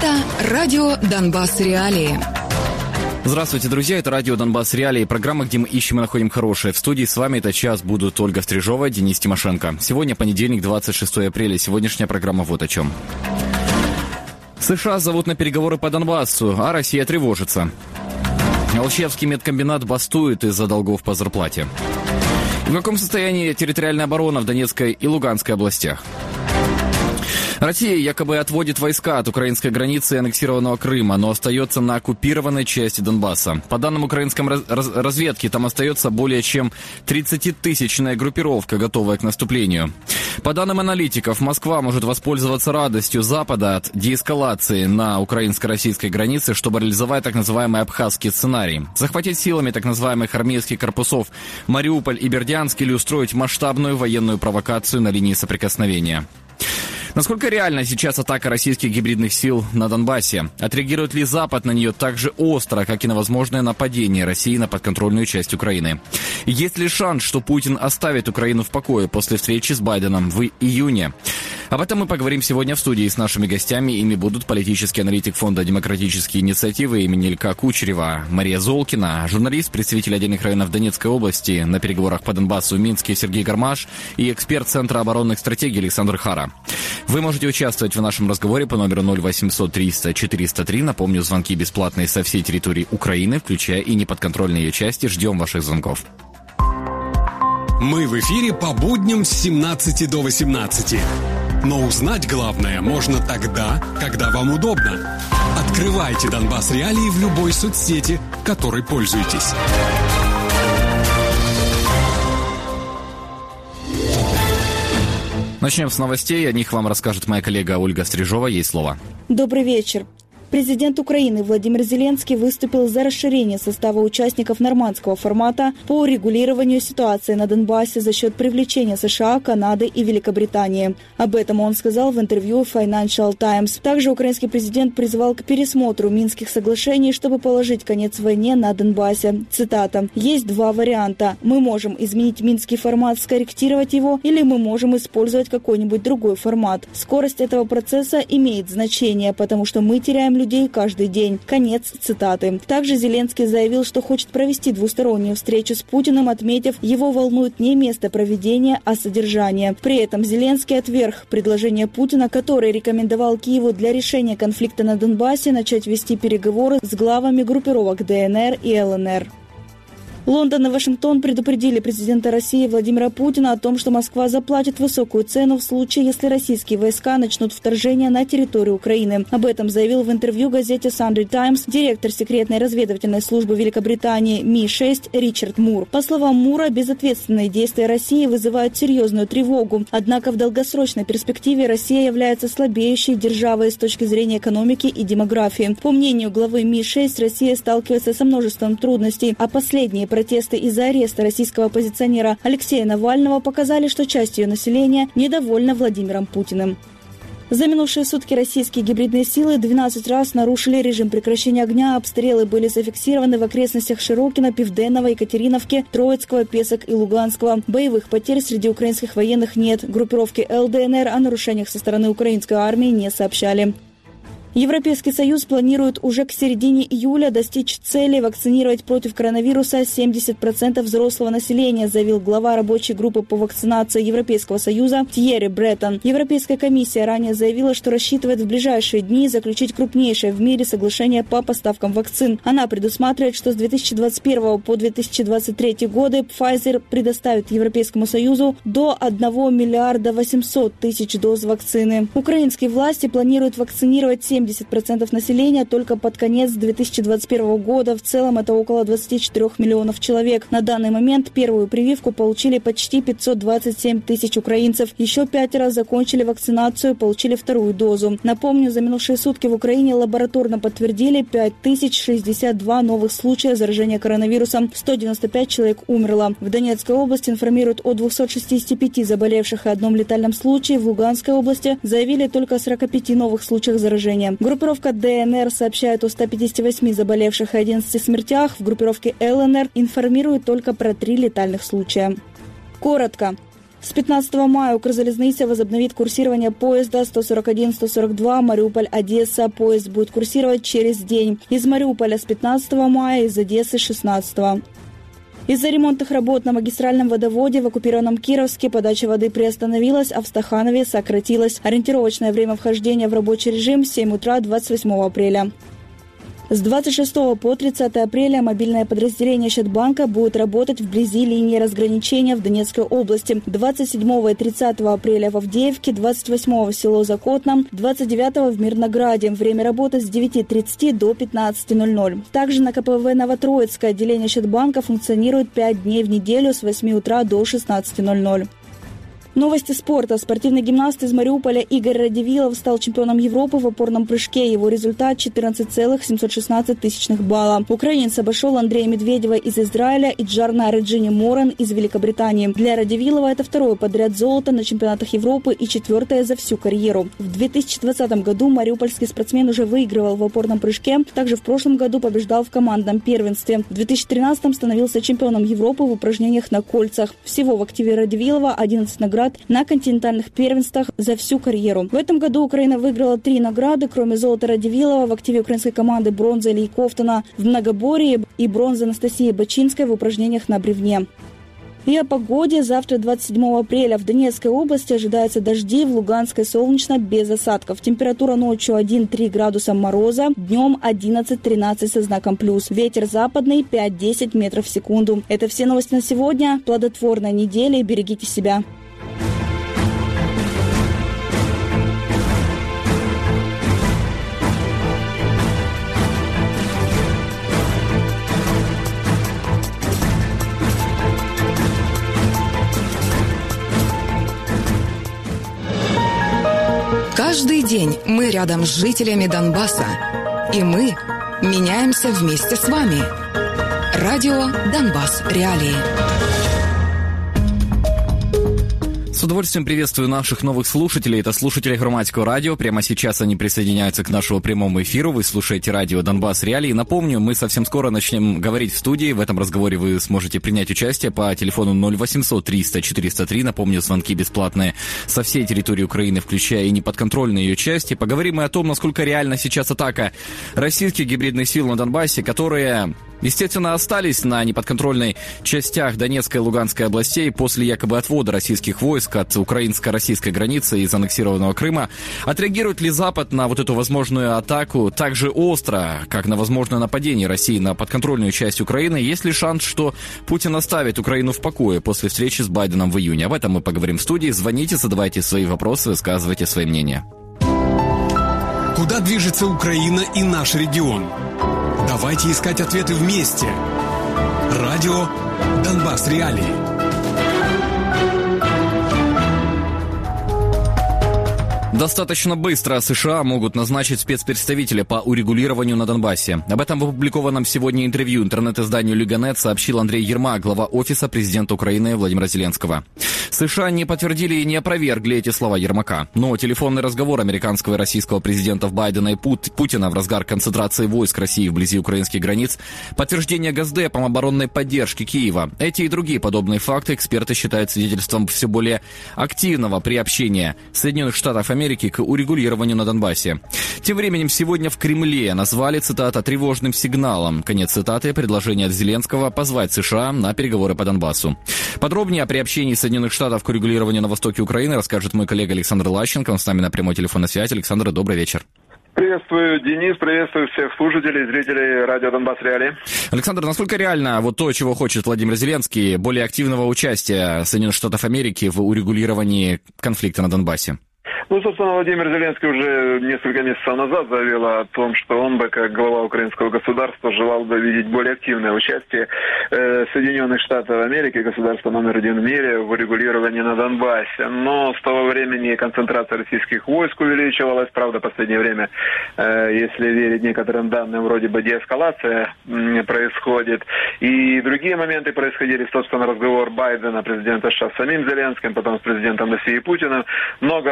Это радио «Донбасс Реалии». Здравствуйте, друзья, это радио «Донбасс Реалии», программа, где мы ищем и находим хорошее. В студии с вами этот час будут Ольга Стрижова, Денис Тимошенко. Сегодня понедельник, 26 апреля. Сегодняшняя программа вот о чем. США зовут на переговоры по Донбассу, а Россия тревожится. Алчевский медкомбинат бастует из-за долгов по зарплате. В каком состоянии территориальная оборона в Донецкой и Луганской областях? Россия якобы отводит войска от украинской границы и аннексированного Крыма, но остается на оккупированной части Донбасса. По данным украинской разведки, там остается более чем 30-тысячная группировка, готовая к наступлению. По данным аналитиков, Москва может воспользоваться радостью Запада от деэскалации на украинско-российской границе, чтобы реализовать так называемый абхазский сценарий. Захватить силами так называемых армейских корпусов Мариуполь и Бердянск или устроить масштабную военную провокацию на линии соприкосновения. Насколько реальна сейчас атака российских гибридных сил на Донбассе? Отреагирует ли Запад на нее так же остро, как и на возможное нападение России на подконтрольную часть Украины? Есть ли шанс, что Путин оставит Украину в покое после встречи с Байденом в июне? Об этом мы поговорим сегодня в студии с нашими гостями. Ими будут политический аналитик фонда «Демократические инициативы» имени Илька Кучерева Мария Золкина, журналист, представитель отдельных районов Донецкой области на переговорах по Донбассу в Минске Сергей Гармаш и эксперт Центра оборонных стратегий Александр Хара. Вы можете участвовать в нашем разговоре по номеру 0800 300 403. Напомню, звонки бесплатные со всей территории Украины, включая и неподконтрольные ее части. Ждем ваших звонков. Мы в эфире по будням с 17 до 18. Но узнать главное можно тогда, когда вам удобно. Открывайте «Донбасс Реалии» в любой соцсети, которой пользуетесь. Начнем с новостей. О них вам расскажет моя коллега Ольга Стрижова. Ей слово. Добрый вечер. Президент Украины Владимир Зеленский выступил за расширение состава участников нормандского формата по урегулированию ситуации на Донбассе за счет привлечения США, Канады и Великобритании. Об этом он сказал в интервью Financial Times. Также украинский президент призвал к пересмотру Минских соглашений, чтобы положить конец войне на Донбассе. Цитата. «Есть два варианта. Мы можем изменить Минский формат, скорректировать его, или мы можем использовать какой-нибудь другой формат. Скорость этого процесса имеет значение, потому что мы теряем людей каждый день». Конец цитаты. Также Зеленский заявил, что хочет провести двустороннюю встречу с Путиным, отметив, его волнует не место проведения, а содержание. При этом Зеленский отверг предложение Путина, который рекомендовал Киеву для решения конфликта на Донбассе начать вести переговоры с главами группировок ДНР и ЛНР. Лондон и Вашингтон предупредили президента России Владимира Путина о том, что Москва заплатит высокую цену в случае, если российские войска начнут вторжение на территорию Украины. Об этом заявил в интервью газете Sunday Times директор секретной разведывательной службы Великобритании Ми-6 Ричард Мур. По словам Мура, безответственные действия России вызывают серьезную тревогу. Однако в долгосрочной перспективе Россия является слабеющей державой с точки зрения экономики и демографии. По мнению главы Ми-6, Россия сталкивается со множеством трудностей, а последние протесты из-за ареста российского оппозиционера Алексея Навального показали, что часть ее населения недовольна Владимиром Путиным. За минувшие сутки российские гибридные силы 12 раз нарушили режим прекращения огня. Обстрелы были зафиксированы в окрестностях Широкино, Південного, Екатериновки, Троицкого, Песок и Луганского. Боевых потерь среди украинских военных нет. Группировки ЛДНР о нарушениях со стороны украинской армии не сообщали. Европейский Союз планирует уже к середине июля достичь цели вакцинировать против коронавируса 70% взрослого населения, заявил глава рабочей группы по вакцинации Европейского Союза Тьерри Бреттон. Европейская комиссия ранее заявила, что рассчитывает в ближайшие дни заключить крупнейшее в мире соглашение по поставкам вакцин. Она предусматривает, что с 2021 по 2023 годы Pfizer предоставит Европейскому Союзу до 1 миллиарда 800 тысяч доз вакцины. Украинские власти планируют вакцинировать 70% населения только под конец 2021 года. В целом это около 24 миллионов человек. На данный момент первую прививку получили почти 527 тысяч украинцев. Еще 5 раз закончили вакцинацию, получили вторую дозу. Напомню, за минувшие сутки в Украине лабораторно подтвердили 5062 новых случая заражения коронавирусом. 195 человек умерло. В Донецкой области информируют о 265 заболевших и одном летальном случае. В Луганской области заявили только о 45 новых случаях заражения. Группировка ДНР сообщает о 158 заболевших и 11 смертях. В группировке ЛНР информируют только про 3 летальных случая. Коротко. С 15 мая Укрзалезница возобновит курсирование поезда 141-142 Мариуполь-Одесса. Поезд будет курсировать через день. Из Мариуполя с 15 мая, из Одессы с 16. Из-за ремонтных работ на магистральном водоводе в оккупированном Кировске подача воды приостановилась, а в Стаханове сократилась. Ориентировочное время вхождения в рабочий режим с 7 утра 28 апреля. С 26 по 30 апреля мобильное подразделение Счетбанка будет работать вблизи линии разграничения в Донецкой области. 27 и 30 апреля в Авдеевке, 28 в село Закотно, 29 в Мирнограде. Время работы с 9:30 до 15:00. Также на КПВ Новотроицкое отделение Счетбанка функционирует 5 дней в неделю с 8 утра до 16:00. Новости спорта. Спортивный гимнаст из Мариуполя Игорь Радивилов стал чемпионом Европы в опорном прыжке. Его результат 14,716 балла. Украинец обошел Андрея Медведева из Израиля и Джарна Реджини Моран из Великобритании. Для Радивилова это второе подряд золото на чемпионатах Европы и четвертое за всю карьеру. В 2020 году мариупольский спортсмен уже выигрывал в опорном прыжке. Также в прошлом году побеждал в командном первенстве. В 2013 становился чемпионом Европы в упражнениях на кольцах. Всего в активе Радивилова 11 наград на континентальных первенствах за всю карьеру. В этом году Украина выиграла 3 награды, кроме золота Радивилова. В активе украинской команды бронза Ильи Ковтуна в многоборье и бронза Анастасии Бачинской в упражнениях на бревне. И о погоде. Завтра, 27 апреля, в Донецкой области ожидаются дожди, в Луганской солнечно, без осадков. Температура ночью 1-3 градуса мороза, днем 11-13 со знаком плюс. Ветер западный 5-10 метров в секунду. Это все новости на сегодня. Плодотворной недели. Берегите себя. Каждый день мы рядом с жителями Донбасса. И мы меняемся вместе с вами. Радио «Донбасс. Реалии». С удовольствием приветствую наших новых слушателей. Это слушатели Громадского радио. Прямо сейчас они присоединяются к нашему прямому эфиру. Вы слушаете радио «Донбасс. Реалии». Напомню, мы совсем скоро начнем говорить в студии. В этом разговоре вы сможете принять участие по телефону 0800 300 403. Напомню, звонки бесплатные со всей территории Украины, включая и неподконтрольные ее части. Поговорим мы о том, насколько реальна сейчас атака российских гибридных сил на Донбассе, которые, естественно, остались на неподконтрольной частях Донецкой и Луганской областей после якобы отвода российских войск от украинско-российской границы из аннексированного Крыма. Отреагирует ли Запад на вот эту возможную атаку так же остро, как на возможное нападение России на подконтрольную часть Украины? Есть ли шанс, что Путин оставит Украину в покое после встречи с Байденом в июне? Об этом мы поговорим в студии. Звоните, задавайте свои вопросы, высказывайте свои мнения. Куда движется Украина и наш регион? Давайте искать ответы вместе. Радио «Донбасс. Реалии». Достаточно быстро США могут назначить спецпредставителя по урегулированию на Донбассе. Об этом в опубликованном сегодня интервью интернет-изданию Лига.нет сообщил Андрей Ермак, глава Офиса президента Украины Владимира Зеленского. США не подтвердили и не опровергли эти слова Ермака. Но телефонный разговор американского и российского президентов Байдена и Путина в разгар концентрации войск России вблизи украинских границ, подтверждение Госдепом оборонной поддержки Киева. Эти и другие подобные факты эксперты считают свидетельством все более активного приобщения Соединенных Штатов Америки к урегулированию на Донбассе. Тем временем сегодня в Кремле назвали, цитата, тревожным сигналом. Конец цитаты. Предложение от Зеленского позвать США на переговоры по Донбассу. Подробнее о приобщении Соединенных Штатов к урегулированию на востоке Украины расскажет мой коллега Александр Лащенко. Он с нами на прямой телефонной связи. Александр, добрый вечер. Приветствую, Денис, приветствую всех слушателей, зрителей радио «Донбасс. Реалии». Александр, насколько реально вот то, чего хочет Владимир Зеленский, более активного участия Соединенных Штатов Америки в урегулировании конфликта на Донбассе? Ну, собственно, Владимир Зеленский уже несколько месяцев назад заявил о том, что он бы, как глава украинского государства, желал бы видеть более активное участие Соединенных Штатов Америки, государства номер 1 в мире, в урегулировании на Донбассе. Но с того времени концентрация российских войск увеличивалась. Правда, в последнее время, если верить некоторым данным, вроде бы деэскалация происходит. И другие моменты происходили. Собственно, разговор Байдена, президента США, с самим Зеленским, потом с президентом России Путиным. Много разных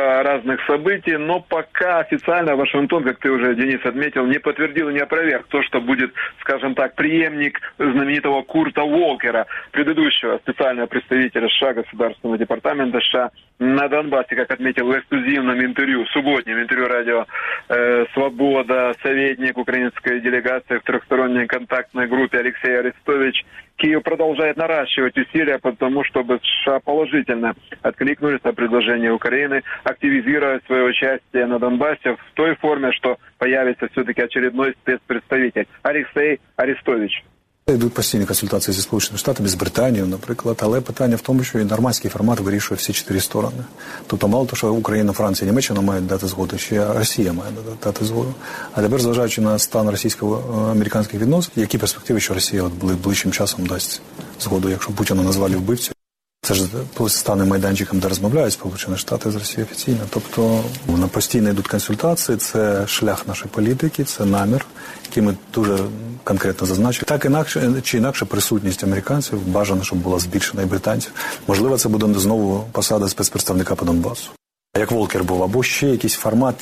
разных событий, но пока официально Вашингтон, как ты уже, Денис, отметил, не подтвердил и не опроверг то, что будет, скажем так, преемник знаменитого Курта Волкера, предыдущего специального представителя США, Государственного департамента США на Донбассе, как отметил в эксклюзивном интервью, субботнем интервью радио «Свобода», советник украинской делегации в трехсторонней контактной группе Алексей Арестович. Киев продолжает наращивать усилия по тому, чтобы США положительно откликнулись на предложение Украины активизировать свое участие на Донбассе в той форме, что появится все-таки очередной спецпредставитель Алексей Арестович. Йдуть постійні консультації зі Сполученими Штатами, з Британією, наприклад, але питання в тому, що і нормандський формат вирішує всі 4 сторони. Тобто мало того, що Україна, Франція, Німеччина мають дати згоду, ще Росія має дати згоду. А тепер, зважаючи на стан російсько-американських відносин, які перспективи, що Росія ближчим часом дасть згоду, якщо Путіна назвали вбивцю. Це ж стане майданчиком, де розмовляють Сполучені Штати з Росією офіційно. Тобто на постійно йдуть консультації, це шлях нашої політики, це намір, який ми дуже конкретно зазначили. Так чи інакше присутність американців бажано, щоб була збільшена і британців. Можливо, це буде знову посада спецпредставника по Донбасу. Як Волкер був, або ще якийсь формат.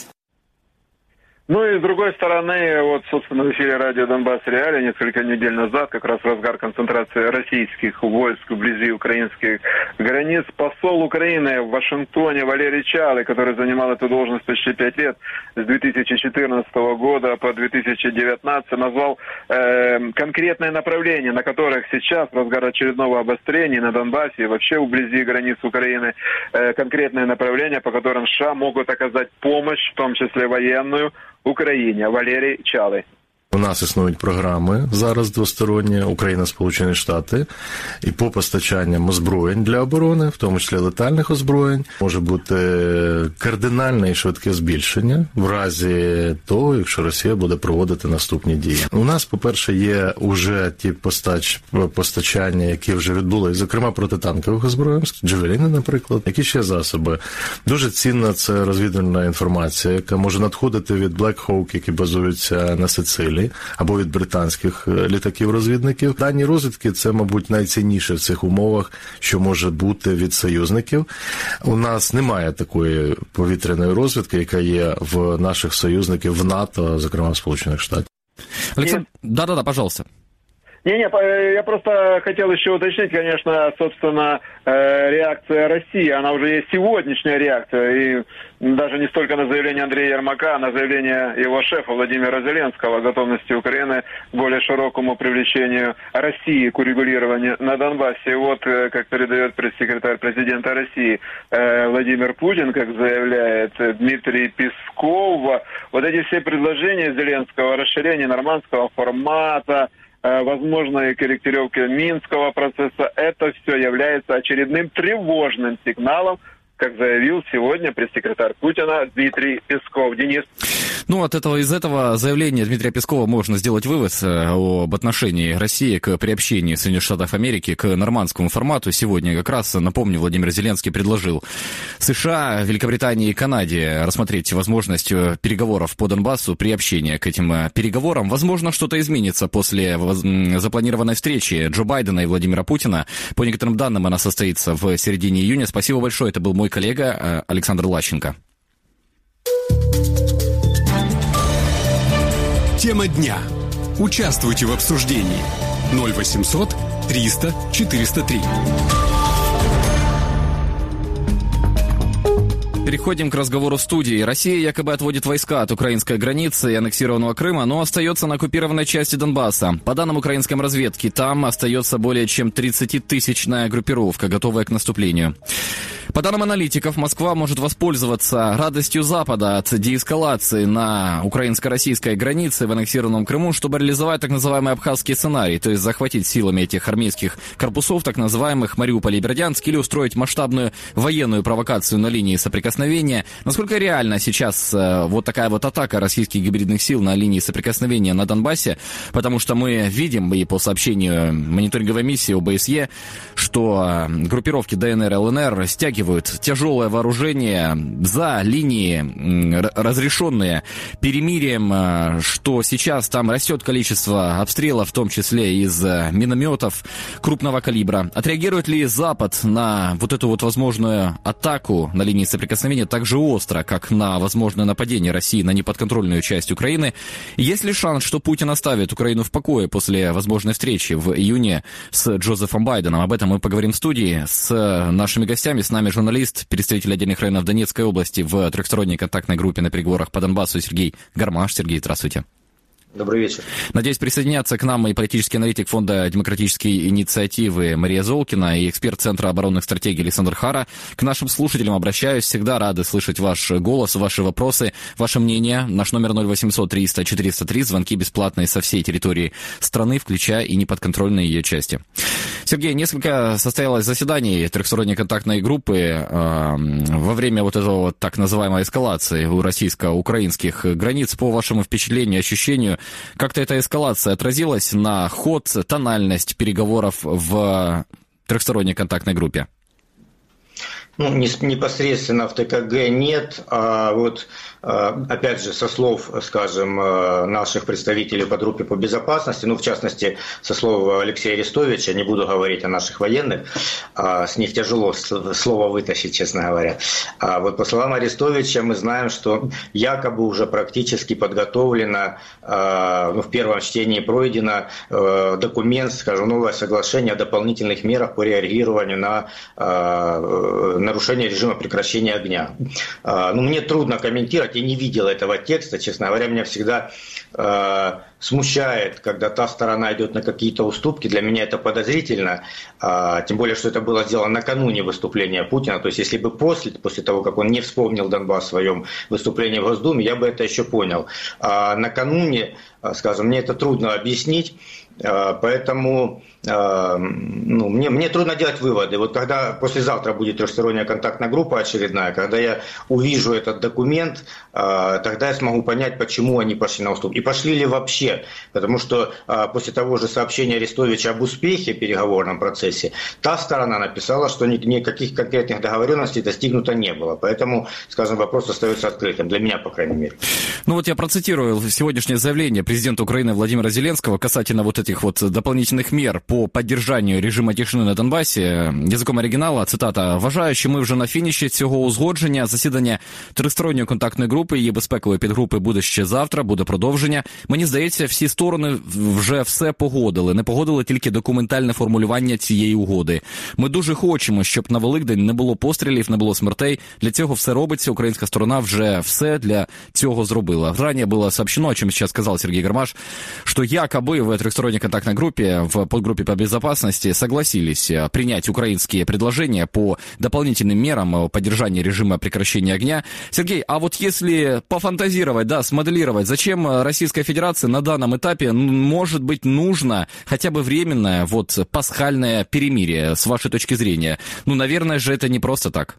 Ну и с другой стороны, вот, собственно, в эфире радио «Донбасс Реалии» несколько недель назад, как раз в разгар концентрации российских войск вблизи украинских границ, посол Украины в Вашингтоне Валерий Чалый, который занимал эту должность почти 5 лет, с 2014 года по 2019, назвал конкретные направления, на которых сейчас, в разгар очередного обострения на Донбассе и вообще вблизи границ Украины, конкретные направления, по которым США могут оказать помощь, в том числе военную, Україні. Валерій Чалий. У нас існують програми зараз двосторонні, Україна, Сполучені Штати, і по постачанням озброєнь для оборони, в тому числі летальних озброєнь, може бути кардинальне і швидке збільшення в разі того, якщо Росія буде проводити наступні дії. У нас, по-перше, є уже ті постачання, які вже відбулись, зокрема протитанкових озброєнь, джавеліни, наприклад. Які ще засоби? Дуже цінна це розвідувальна інформація, яка може надходити від Black Hawk, які базуються на Сицилії, або від британських літаків-розвідників. Дані розвідки – це, мабуть, найцінніше в цих умовах, що може бути від союзників. У нас немає такої повітряної розвідки, яка є в наших союзників в НАТО, зокрема в Сполучених Штатах. Александр, да-да-да, пожалуйста. Не, я просто хотел еще уточнить, конечно, собственно, реакция России, она уже есть сегодняшняя реакция, и даже не столько на заявление Андрея Ермака, а на заявление его шефа Владимира Зеленского о готовности Украины к более широкому привлечению России к урегулированию на Донбассе. И вот, как передает пресс-секретарь президента России Владимир Путин, как заявляет Дмитрий Песков, вот эти все предложения Зеленского о расширении нормандского формата, возможной корректировки Минского процесса, это все является очередным тревожным сигналом, как заявил сегодня пресс-секретарь Путина Дмитрий Песков. Денис. Ну, из этого заявления Дмитрия Пескова можно сделать вывод об отношении России к приобщению Соединенных Штатов Америки к нормандскому формату. Сегодня как раз, напомню, Владимир Зеленский предложил США, Великобритании и Канаде рассмотреть возможность переговоров по Донбассу, приобщения к этим переговорам. Возможно, что-то изменится после запланированной встречи Джо Байдена и Владимира Путина. По некоторым данным, она состоится в середине июня. Спасибо большое. Это был мой коллега Александр Лащенко. Тема дня. Участвуйте в обсуждении. 0800 300 403. Переходим к разговору в студии. Россия якобы отводит войска от украинской границы и аннексированного Крыма, но остается на оккупированной части Донбасса. По данным украинской разведки, там остается более чем 30-тысячная группировка, готовая к наступлению. По данным аналитиков, Москва может воспользоваться радостью Запада от деэскалации на украинско-российской границе в аннексированном Крыму, чтобы реализовать так называемый абхазский сценарий, то есть захватить силами этих армейских корпусов, так называемых Мариуполь и Бердянск, или устроить масштабную военную провокацию на линии соприкосновения. Насколько реально сейчас вот такая вот атака российских гибридных сил на линии соприкосновения на Донбассе? Потому что мы видим, и по сообщению мониторинговой миссии ОБСЕ, что группировки ДНР и ЛНР стягивают тяжелое вооружение за линии, разрешенные перемирием, что сейчас там растет количество обстрелов, в том числе из минометов крупного калибра. Отреагирует ли Запад на вот эту вот возможную атаку на линии соприкосновения? столкновение так же остро, как на возможное нападение России на неподконтрольную часть Украины? Есть ли шанс, что Путин оставит Украину в покое после возможной встречи в июне с Джозефом Байденом? Об этом мы поговорим в студии с нашими гостями. С нами журналист, представитель отдельных районов Донецкой области в трехсторонней контактной группе на переговорах по Донбассу Сергей Гармаш. Сергей, здравствуйте. Добрый вечер. Надеюсь, присоединятся к нам и политический аналитик Фонда демократической инициативы Мария Золкина и эксперт Центра оборонных стратегий Александр Хара. К нашим слушателям обращаюсь. Всегда рады слышать ваш голос, ваши вопросы, ваше мнение. Наш номер 0800 300 403. Звонки бесплатные со всей территории страны, включая и неподконтрольные ее части. Сергей, несколько состоялось заседаний трехсторонней контактной группы во время вот этого вот так называемой эскалации у российско-украинских границ. По вашему впечатлению, ощущению, как-то эта эскалация отразилась на ход, тональность переговоров в трехсторонней контактной группе? Ну, непосредственно в ТКГ нет, а вот, опять же, со слов, скажем, наших представителей по группе по безопасности, ну, в частности, со слов Алексея Арестовича, не буду говорить о наших военных, с них тяжело слово вытащить, честно говоря. А вот по словам Арестовича мы знаем, что якобы уже практически подготовлено, в первом чтении пройдено документ, скажем, новое соглашение о дополнительных мерах по реагированию на нарушение режима прекращения огня. Ну, мне трудно комментировать, я не видел этого текста, честно говоря, меня всегда смущает, когда та сторона идет на какие-то уступки. Для меня это подозрительно, тем более, что это было сделано накануне выступления Путина. То есть, если бы после того, как он не вспомнил Донбасс в своем выступлении в Госдуме, я бы это еще понял. А накануне, скажем, мне это трудно объяснить, поэтому мне трудно делать выводы. Вот когда послезавтра будет трехсторонняя контактная группа очередная, когда я увижу этот документ, тогда я смогу понять, почему они пошли на уступки. И пошли ли вообще. Потому что после того же сообщения Арестовича об успехе в переговорном процессе, та сторона написала, что никаких конкретных договоренностей достигнуто не было. Поэтому, скажем, вопрос остается открытым. Для меня, по крайней мере. Ну вот я процитирую сегодняшнее заявление президента Украины Владимира Зеленского касательно вот этих вот дополнительных мер по поддержанню режиму тишини на Донбасі. Язиком оригінала, цитата: «Вважаю, що ми вже на фініші цього узгодження. Засідання тристоронньої контактної групи, її безпекової підгрупи буде ще завтра, буде продовження. Мені здається, всі сторони вже все погодили. Не погодили тільки документальне формулювання цієї угоди. Ми дуже хочемо, щоб на Великдень не було пострілів, не було смертей. Для цього все робиться. Українська сторона вже все для цього зробила». Ранее было сообщено, о чем сейчас сказал Сергей Гармаш, что якобы в трехсторонней контактной группе, в подгруппе по безопасности, согласились принять украинские предложения по дополнительным мерам поддержания режима прекращения огня. Сергей, а вот если пофантазировать, да, смоделировать, зачем Российской Федерации на данном этапе может быть нужно хотя бы временное вот пасхальное перемирие, с вашей точки зрения? Ну, наверное же, это не просто так.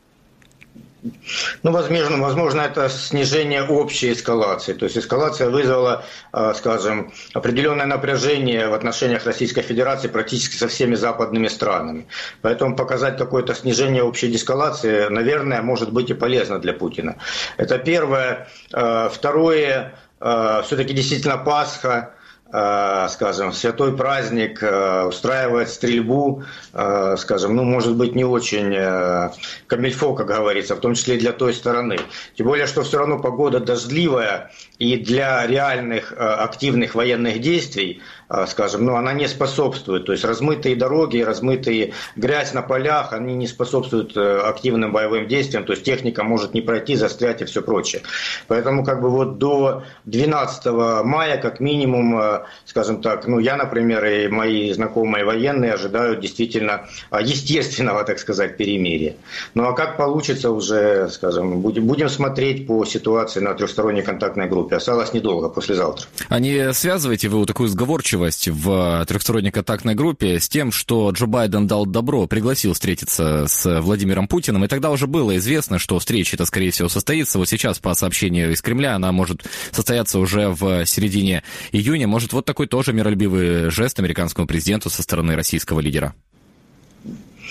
Ну, возможно, это снижение общей эскалации. То есть эскалация вызвала, скажем, определенное напряжение в отношениях Российской Федерации практически со всеми западными странами. Поэтому показать какое-то снижение общей деэскалации, наверное, может быть и полезно для Путина. Это первое. Второе, все-таки действительно Пасха, скажем, святой праздник, устраивать стрельбу, скажем, может быть, не очень камильфо, как говорится, в том числе и для той стороны. Тем более, что все равно погода дождливая, и для реальных активных военных действий, скажем, она не способствует. То есть размытые дороги, размытые грязь на полях, они не способствуют активным боевым действиям. То есть техника может не пройти, застрять и все прочее. Поэтому до 12 мая, как минимум, скажем так, я, например, и мои знакомые военные ожидают действительно естественного, так сказать, перемирия. Ну а как получится уже, скажем, будем смотреть по ситуации на трехсторонней контактной группе. Осталось недолго, послезавтра. А не связываете вы вот такую сговорчивость в трехсторонней контактной группе с тем, что Джо Байден дал добро, пригласил встретиться с Владимиром Путиным, и тогда уже было известно, что встреча-то, скорее всего, состоится. Вот сейчас, по сообщению из Кремля, она может состояться уже в середине июня. Может, вот такой тоже миролюбивый жест американскому президенту со стороны российского лидера?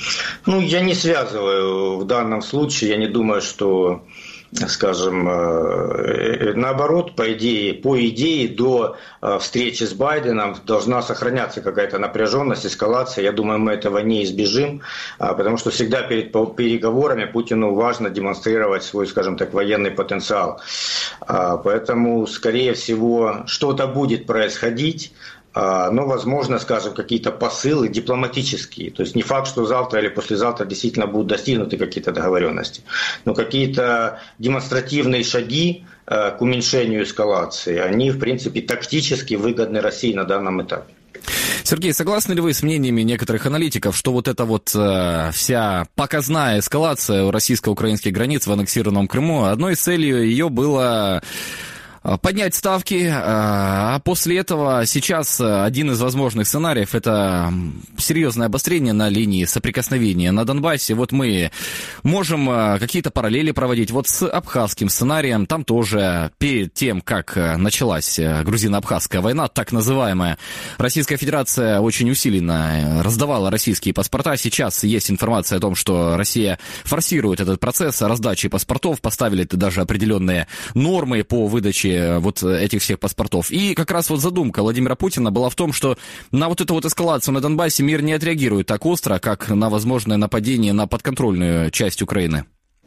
Ну, я не связываю в данном случае, я не думаю, что, скажем, наоборот, по идее, до встречи с Байденом должна сохраняться какая-то напряженность, эскалация. Я думаю, мы этого не избежим, потому что всегда перед переговорами Путину важно демонстрировать свой, скажем так, военный потенциал. Поэтому, скорее всего, что-то будет происходить. Но, возможно, скажем, какие-то посылы дипломатические. То есть не факт, что завтра или послезавтра действительно будут достигнуты какие-то договоренности. Но какие-то демонстративные шаги к уменьшению эскалации, они, в принципе, тактически выгодны России на данном этапе. Сергей, согласны ли вы с мнениями некоторых аналитиков, что вот эта вот вся показная эскалация российско-украинских границ в аннексированном Крыму, одной из целей ее было поднять ставки, а после этого сейчас один из возможных сценариев – это серьезное обострение на линии соприкосновения на Донбассе. Вот мы можем какие-то параллели проводить вот с абхазским сценарием. Там тоже перед тем, как началась грузино-абхазская война, так называемая, Российская Федерация очень усиленно раздавала российские паспорта. Сейчас есть информация о том, что Россия форсирует этот процесс раздачи паспортов, поставили даже определенные нормы по выдаче вот этих всех паспортов. И как раз вот задумка Владимира Путина была в том, что на вот эту вот эскалацию на Донбассе мир не отреагирует так остро, как на возможное нападение на подконтрольную часть Украины.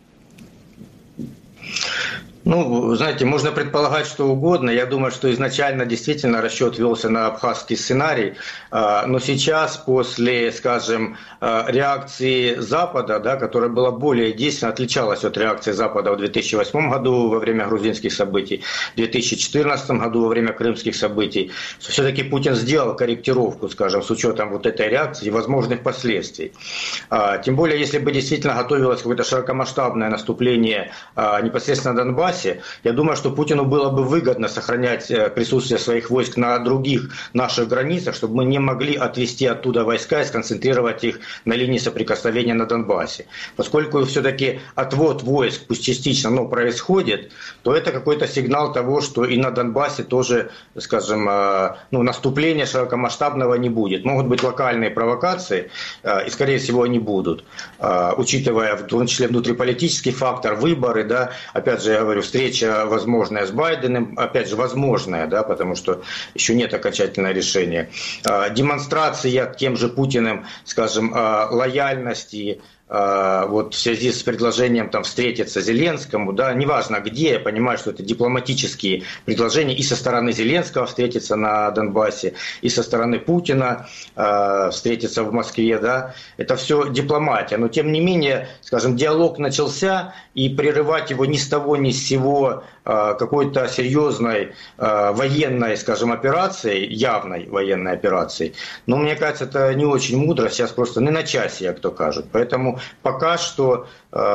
Ну, знаете, можно предполагать что угодно. Я думаю, что изначально действительно расчет велся на абхазский сценарий. Но сейчас, после, скажем, реакции Запада, да, которая была более действенно, отличалась от реакции Запада в 2008 году во время грузинских событий, в 2014 году во время крымских событий, все-таки Путин сделал корректировку, скажем, с учетом вот этой реакции и возможных последствий. Тем более, если бы действительно готовилось какое-то широкомасштабное наступление непосредственно на Донбассе, я думаю, что Путину было бы выгодно сохранять присутствие своих войск на других наших границах, чтобы мы не могли отвести оттуда войска и сконцентрировать их на линии соприкосновения на Донбассе. Поскольку все-таки отвод войск, пусть частично, но происходит, то это какой-то сигнал того, что и на Донбассе тоже, скажем, наступления широкомасштабного не будет. Могут быть локальные провокации, и, скорее всего, они будут, учитывая в том числе внутриполитический фактор, выборы, да, опять же, я говорю, встреча возможная с Байденом, опять же, возможная, да, потому что еще нет окончательного решения. Демонстрация тем же Путиным, скажем, лояльности, вот в связи с предложением там встретиться Зеленскому, да, неважно где, я понимаю, что это дипломатические предложения и со стороны Зеленского встретиться на Донбассе, и со стороны Путина встретиться в Москве, да, это все дипломатия, но тем не менее, скажем, диалог начался, и прерывать его ни с того ни с сего какой-то серьезной военной, скажем, операцией, явной военной операцией, но мне кажется, это не очень мудро, сейчас просто не на часе, как то кажут, поэтому пока что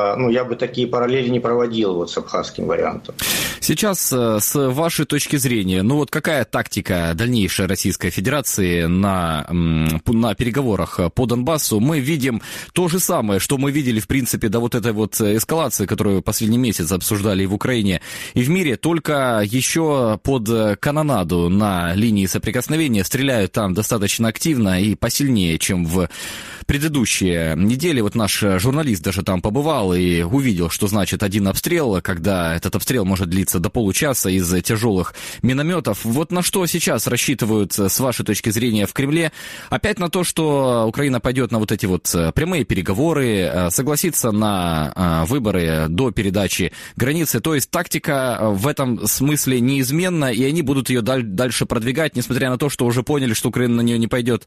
я бы такие параллели не проводил вот с абхазским вариантом. Сейчас, с вашей точки зрения, вот какая тактика дальнейшей Российской Федерации на переговорах по Донбассу? Мы видим то же самое, что мы видели, в принципе, до вот этой вот эскалации, которую последний месяц обсуждали и в Украине, и в мире, только еще под канонаду на линии соприкосновения стреляют там достаточно активно и посильнее, чем в предыдущие недели. Вот наш журналист даже там побывал и увидел, что значит один обстрел, когда этот обстрел может длиться до получаса из тяжелых минометов. Вот на что сейчас рассчитывают, с вашей точки зрения, в Кремле? Опять на то, что Украина пойдет на вот эти вот прямые переговоры, согласится на выборы до передачи границы. То есть тактика в этом смысле неизменна, и они будут ее дальше продвигать, несмотря на то, что уже поняли, что Украина на нее не пойдет.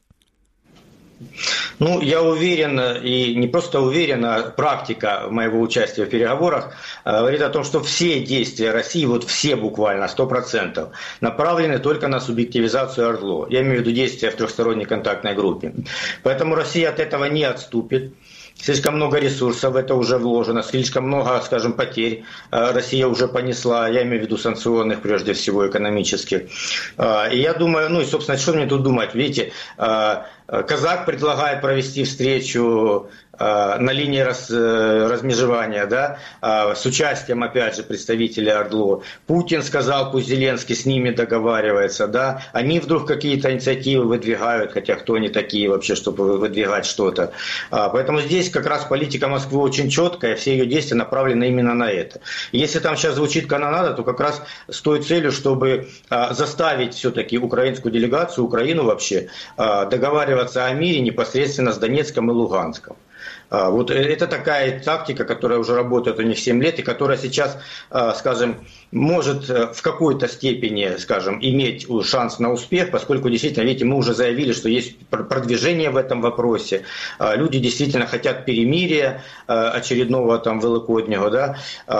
Я уверен, и не просто уверен, а практика моего участия в переговорах говорит о том, что все действия России, вот все буквально, 100%, направлены только на субъективизацию ОРДЛО. Я имею в виду действия в трехсторонней контактной группе. Поэтому Россия от этого не отступит. Слишком много ресурсов в это уже вложено, слишком много, скажем, потерь Россия уже понесла, я имею в виду санкционных, прежде всего, экономических. И я думаю, и, собственно, что мне тут думать? Видите, Казак предлагает провести встречу на линии размежевания, да, с участием, опять же, представителей ОРДЛО. Путин сказал, пусть Зеленский с ними договаривается, да. Они вдруг какие-то инициативы выдвигают, хотя кто они такие вообще, чтобы выдвигать что-то. Поэтому здесь как раз политика Москвы очень четкая, все ее действия направлены именно на это. Если там сейчас звучит канонада, то как раз с той целью, чтобы заставить все-таки украинскую делегацию, Украину вообще, договариваться о мире непосредственно с Донецком и Луганском. Вот это такая тактика, которая уже работает у них 7 лет и которая сейчас, скажем, может в какой-то степени, скажем, иметь шанс на успех, поскольку действительно, видите, мы уже заявили, что есть продвижение в этом вопросе. Люди действительно хотят перемирия очередного там великоднего, да,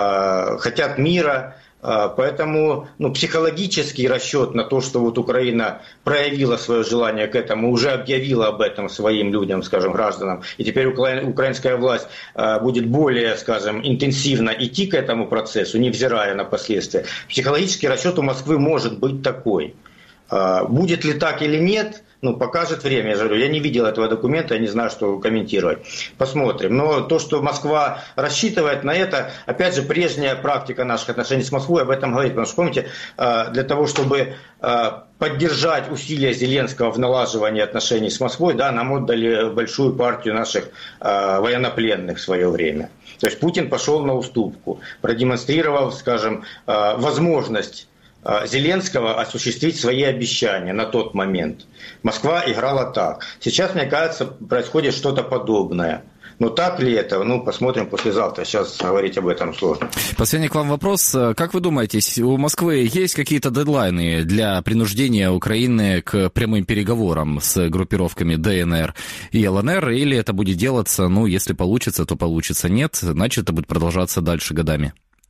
хотят мира. Поэтому психологический расчет на то, что вот Украина проявила свое желание к этому, уже объявила об этом своим людям, скажем, гражданам, и теперь украинская власть будет более, скажем, интенсивно идти к этому процессу, невзирая на последствия. Психологический расчет у Москвы может быть такой. Будет ли так или нет, покажет время. Я же говорю, я не видел этого документа, я не знаю, что комментировать. Посмотрим. Но то, что Москва рассчитывает на это, опять же, прежняя практика наших отношений с Москвой об этом говорит. Потому что, помните, для того, чтобы поддержать усилия Зеленского в налаживании отношений с Москвой, да, нам отдали большую партию наших военнопленных в свое время. То есть Путин пошел на уступку, продемонстрировав, скажем, возможность Зеленского осуществить свои обещания на тот момент. Москва играла так. Сейчас, мне кажется, происходит что-то подобное. Но так ли это? Посмотрим послезавтра. Сейчас говорить об этом сложно. Последний к вам вопрос. Как вы думаете, у Москвы есть какие-то дедлайны для принуждения Украины к прямым переговорам с группировками ДНР и ЛНР? Или это будет делаться, если получится, то получится. Нет, значит, это будет продолжаться дальше годами?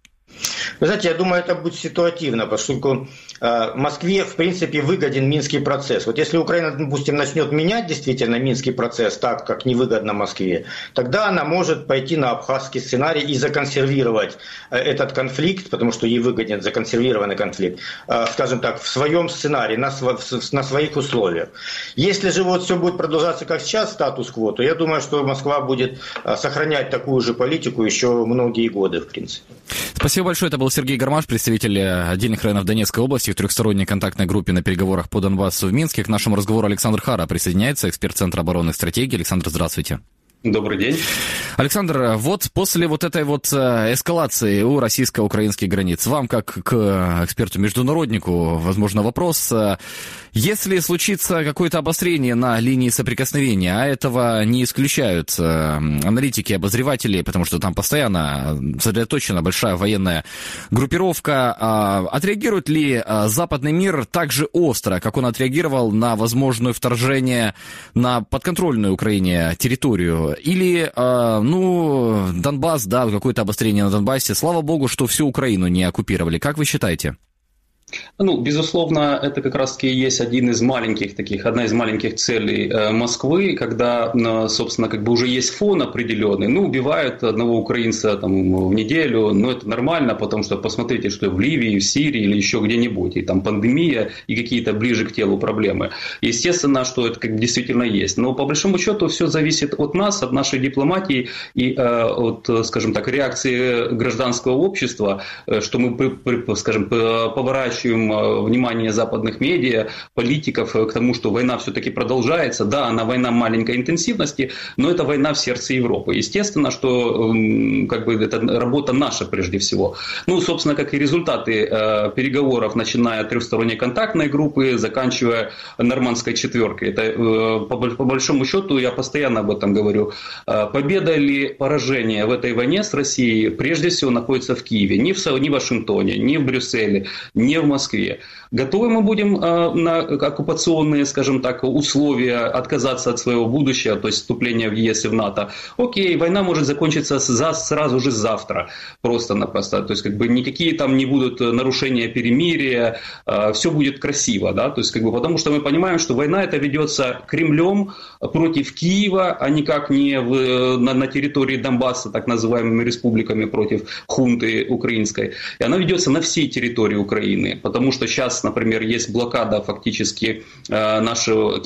Вы знаете, я думаю, это будет ситуативно, поскольку Москве, в принципе, выгоден Минский процесс. Вот если Украина, допустим, начнет менять действительно Минский процесс так, как невыгодно Москве, тогда она может пойти на абхазский сценарий и законсервировать этот конфликт, потому что ей выгоден законсервированный конфликт, скажем так, в своем сценарии, на своих условиях. Если же вот все будет продолжаться как сейчас, статус-кво, то я думаю, что Москва будет сохранять такую же политику еще многие годы, в принципе. Спасибо большое. Это был Сергей Гармаш, представитель отдельных районов Донецкой области в трехсторонней контактной группе на переговорах по Донбассу в Минске. К нашему разговору Александр Хара присоединяется, эксперт Центра оборонных стратегий. Александр, здравствуйте. Добрый день. Александр, вот после вот этой вот эскалации у российско-украинских границ, вам как к эксперту-международнику, возможно, вопрос. Если случится какое-то обострение на линии соприкосновения, а этого не исключают аналитики, обозреватели, потому что там постоянно сосредоточена большая военная группировка, отреагирует ли западный мир так же остро, как он отреагировал на возможное вторжение на подконтрольную Украине территорию? Или, Донбасс, да, какое-то обострение на Донбассе. Слава богу, что всю Украину не оккупировали. Как вы считаете? Безусловно, это как раз-таки есть одна из маленьких целей Москвы, когда, собственно, уже есть фон определенный. Убивают одного украинца в неделю, это нормально, потому что посмотрите, что в Ливии, в Сирии или еще где-нибудь, и там пандемия, и какие-то ближе к телу проблемы. Естественно, что это действительно есть. Но по большому счету все зависит от нас, от нашей дипломатии и от, скажем так, реакции гражданского общества, что мы, скажем, поворачиваем внимание западных медиа, политиков к тому, что война все-таки продолжается. Да, она война маленькой интенсивности, но это война в сердце Европы. Естественно, что это работа наша прежде всего. Собственно, как и результаты переговоров, начиная от трехсторонней контактной группы, заканчивая нормандской четверкой. Это, по большому счету, я постоянно об этом говорю. Победа или поражение в этой войне с Россией прежде всего находится в Киеве. Не в Вашингтоне, не в Брюсселе, не в Москве. Готовы мы будем на оккупационные, скажем так, условия отказаться от своего будущего, то есть вступления в ЕС и в НАТО? Окей, война может закончиться сразу же завтра, просто-напросто. То есть никакие там не будут нарушения перемирия, все будет красиво, да, то есть потому что мы понимаем, что война эта ведется Кремлем против Киева, а никак не на территории Донбасса, так называемыми республиками против хунты украинской. И она ведется на всей территории Украины. Украины, потому что сейчас, например, есть блокада фактически нашего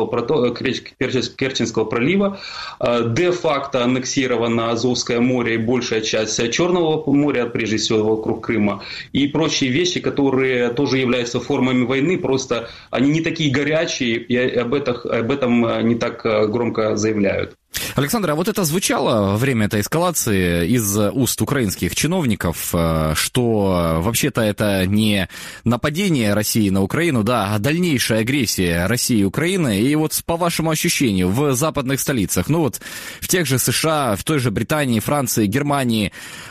Керченского пролива, де-факто аннексировано Азовское море и большая часть Черного моря, прежде всего вокруг Крыма, и прочие вещи, которые тоже являются формами войны, просто они не такие горячие и об этом не так громко заявляют. Александр, а вот это звучало во время этой эскалации из уст украинских чиновников, что вообще-то это не нападение России на Украину, да, а дальнейшая агрессия России и Украины. И вот по вашему ощущению, в западных столицах, ну вот в тех же США, в той же Британии, Франции, Германии,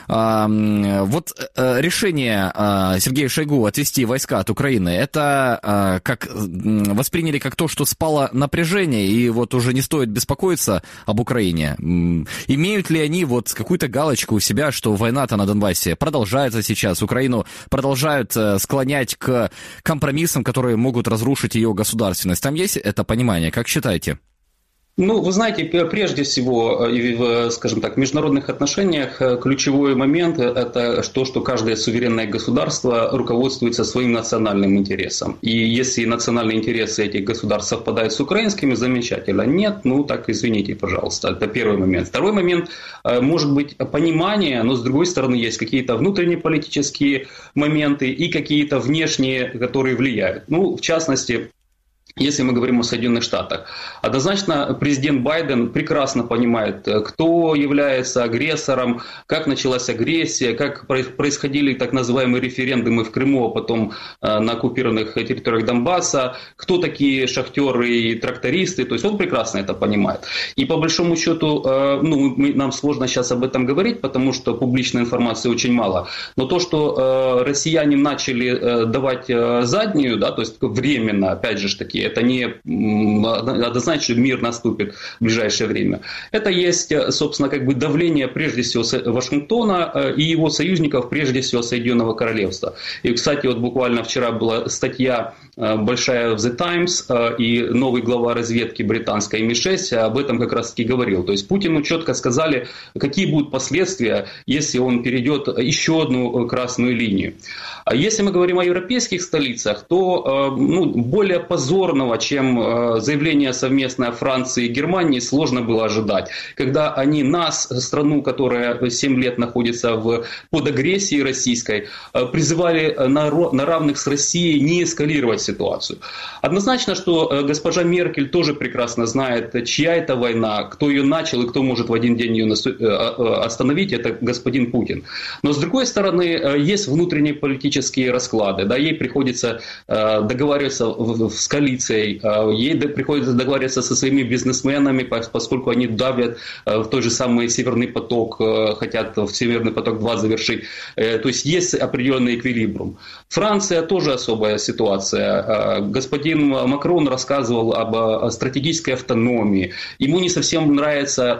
вот решение Сергея Шойгу отвести войска от Украины, это как восприняли как то, что спало напряжение, и вот уже не стоит беспокоиться об Украине. Имеют ли они вот какую-то галочку у себя, что война-то на Донбассе продолжается сейчас, Украину продолжают склонять к компромиссам, которые могут разрушить ее государственность? Там есть это понимание? Как считаете? Ну, вы знаете, прежде всего, скажем так, в международных отношениях ключевой момент – это то, что каждое суверенное государство руководствуется своим национальным интересом. И если национальные интересы этих государств совпадают с украинскими, замечательно. Нет, ну так извините, пожалуйста. Это первый момент. Второй момент – может быть понимание, но с другой стороны есть какие-то внутренние политические моменты и какие-то внешние, которые влияют. Ну, в частности, если мы говорим о Соединенных Штатах, однозначно президент Байден прекрасно понимает, кто является агрессором, как началась агрессия, как происходили так называемые референдумы в Крыму, а потом на оккупированных территориях Донбасса, кто такие шахтеры и трактористы, то есть он прекрасно это понимает. И по большому счету, нам сложно сейчас об этом говорить, потому что публичной информации очень мало, но то, что россияне начали давать заднюю, да, то есть временно, опять же таки, это не однозначно, что мир наступит в ближайшее время. Это есть, собственно, как бы давление прежде всего Вашингтона и его союзников, прежде всего Соединенного Королевства. И, кстати, вот буквально вчера была статья большая в The Times, и новый глава разведки британской МИ-6 об этом как раз-таки говорил. То есть Путину четко сказали, какие будут последствия, если он перейдет еще одну красную линию. А если мы говорим о европейских столицах, то более позорного, чем заявление совместное Франции и Германии, сложно было ожидать. Когда они нас, страну, которая 7 лет находится под агрессией российской, призывали на равных с Россией не эскалировать ситуацию. Однозначно, что госпожа Меркель тоже прекрасно знает, чья это война, кто ее начал и кто может в один день ее остановить, это господин Путин. Но с другой стороны, есть внутренние политические расклады. Да, ей приходится договариваться с коалицией, ей приходится договариваться со своими бизнесменами, поскольку они давят в той же самый Северный поток, хотят в Северный поток-2 завершить. То есть есть определенный эквилибрум. Франция тоже особая ситуация. Господин Макрон рассказывал об стратегической автономии. Ему не совсем нравится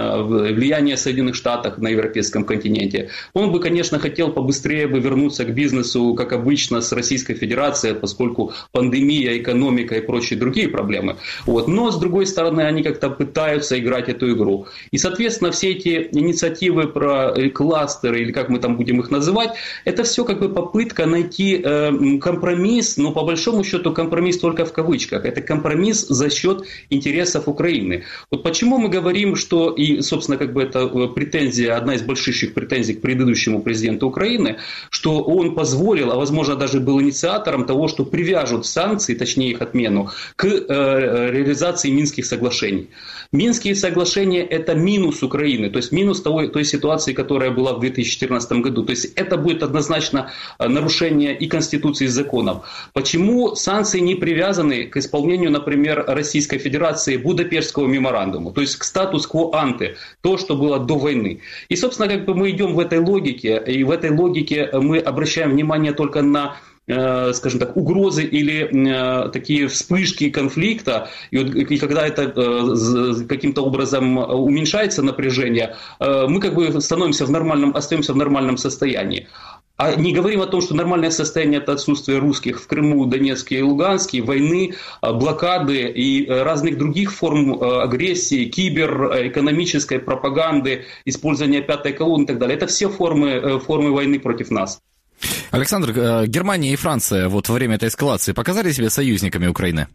влияние Соединенных Штатов на европейском континенте. Он бы, конечно, хотел побыстрее бы вернуться к бизнесу, как обычно, с Российской Федерацией, поскольку пандемия, экономика и прочие другие проблемы. Вот. Но, с другой стороны, они как-то пытаются играть эту игру. И, соответственно, все эти инициативы про кластеры, или как мы там будем их называть, это все как бы попытка найти компромисс, но по большому счету компромисс только в кавычках. Это компромисс за счет интересов Украины. Вот почему мы говорим, что, и, собственно, как бы это претензия, одна из больших претензий к предыдущему президенту Украины, что он позволил, а возможно даже был инициатором того, что привяжут санкции, точнее их отмену, к реализации Минских соглашений. Минские соглашения – это минус Украины, то есть минус той ситуации, которая была в 2014 году. То есть это будет однозначно нарушение и Конституции, и законов. Почему санкции не привязаны к исполнению, например, Российской Федерации Будапештского меморандума, то есть к статус-кво-анте, то, что было до войны. И, собственно, как бы мы идем в этой логике, и в этой логике мы обращаем внимание только на, скажем так, угрозы или такие вспышки конфликта, и когда это каким-то образом уменьшается напряжение, мы как бы остаемся в нормальном состоянии. А не говорим о том, что нормальное состояние – это отсутствие русских в Крыму, Донецке и Луганске, войны, блокады и разных других форм агрессии, киберэкономической пропаганды, использования пятой колонны и так далее. Это все формы войны против нас. Александр, Германия и Франция вот во время этой эскалации показали себя союзниками Украины?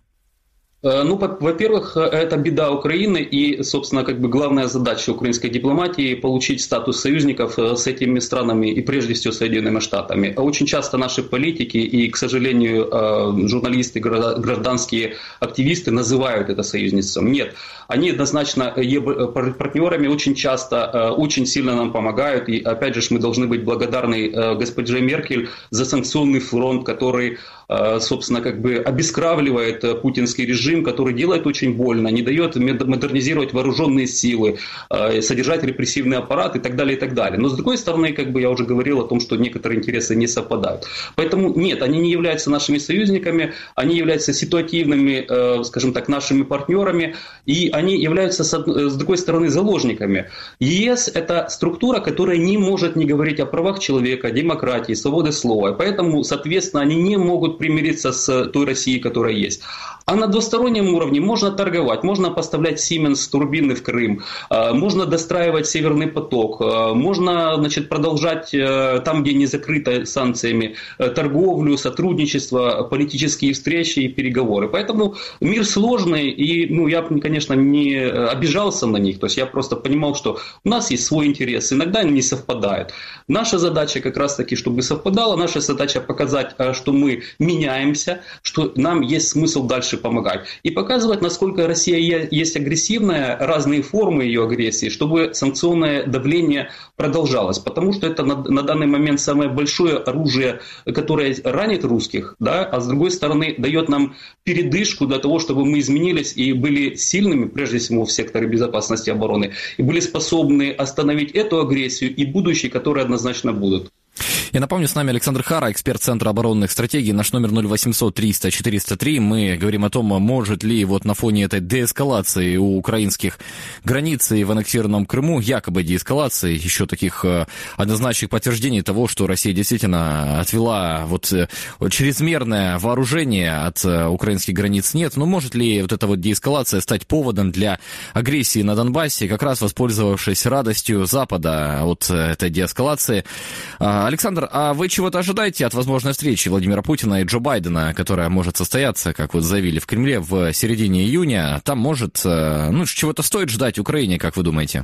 Ну, во-первых, это беда Украины, и, собственно, как бы главная задача украинской дипломатии – получить статус союзников с этими странами и, прежде всего, Соединенными Штатами. Очень часто наши политики и, к сожалению, журналисты, гражданские активисты называют это союзницем. Нет, они однозначно партнерами, очень часто, очень сильно нам помогают, и, опять же, мы должны быть благодарны госпоже Меркель за санкционный фронт, который, собственно, как бы обескравливает путинский режим, который делает очень больно, не дает модернизировать вооруженные силы, содержать репрессивный аппарат и так далее, и так далее. Но с другой стороны, как бы я уже говорил о том, что некоторые интересы не совпадают. Поэтому нет, они не являются нашими союзниками, они являются ситуативными, скажем так, нашими партнерами, и они являются, с другой стороны, заложниками. ЕС – это структура, которая не может не говорить о правах человека, демократии, свободе слова. И поэтому, соответственно, они не могут примириться с той Россией, которая есть. А на двустороннем уровне можно торговать, можно поставлять Siemens турбины в Крым, можно достраивать Северный поток, можно, значит, продолжать там, где не закрыто санкциями, торговлю, сотрудничество, политические встречи и переговоры. Поэтому мир сложный, и я, конечно, не обижался на них, то есть я просто понимал, что у нас есть свой интерес, иногда они не совпадают. Наша задача как раз-таки, чтобы совпадало, наша задача показать, что мы меняемся, что нам есть смысл дальше помогать. И показывать, насколько Россия есть агрессивная, разные формы ее агрессии, чтобы санкционное давление продолжалось. Потому что это на данный момент самое большое оружие, которое ранит русских, да, а с другой стороны дает нам передышку для того, чтобы мы изменились и были сильными, прежде всего в секторе безопасности и обороны, и были способны остановить эту агрессию и будущее, которые однозначно будут. Я напомню, с нами Александр Хара, эксперт Центра оборонных стратегий. Наш номер 0800 300 403. Мы говорим о том, может ли вот на фоне этой деэскалации у украинских границ и в аннексированном Крыму, якобы деэскалации, еще таких однозначных подтверждений того, что Россия действительно отвела вот чрезмерное вооружение от украинских границ, нет. Но может ли вот эта вот деэскалация стать поводом для агрессии на Донбассе, как раз воспользовавшись радостью Запада от этой деэскалации? Александр, а вы чего-то ожидаете от возможной встречи Владимира Путина и Джо Байдена, которая может состояться, как вот заявили в Кремле, в середине июня? Там может, чего-то стоит ждать Украине, как вы думаете?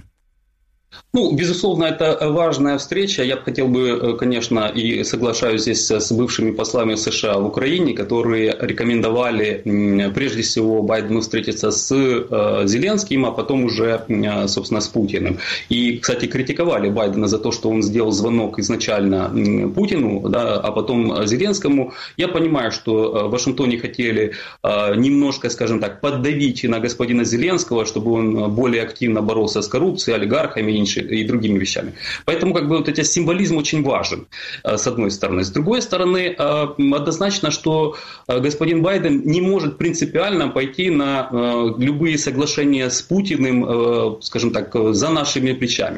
Безусловно, это важная встреча. Я хотел бы, конечно, и соглашаюсь здесь с бывшими послами США в Украине, которые рекомендовали прежде всего Байдену встретиться с Зеленским, а потом уже, собственно, с Путиным. И, кстати, критиковали Байдена за то, что он сделал звонок изначально Путину, да, а потом Зеленскому. Я понимаю, что в Вашингтоне хотели немножко, скажем так, поддавить на господина Зеленского, чтобы он более активно боролся с коррупцией, олигархами и другими вещами. Поэтому вот этот символизм очень важен, с одной стороны. С другой стороны, однозначно, что господин Байден не может принципиально пойти на любые соглашения с Путиным, скажем так, за нашими плечами.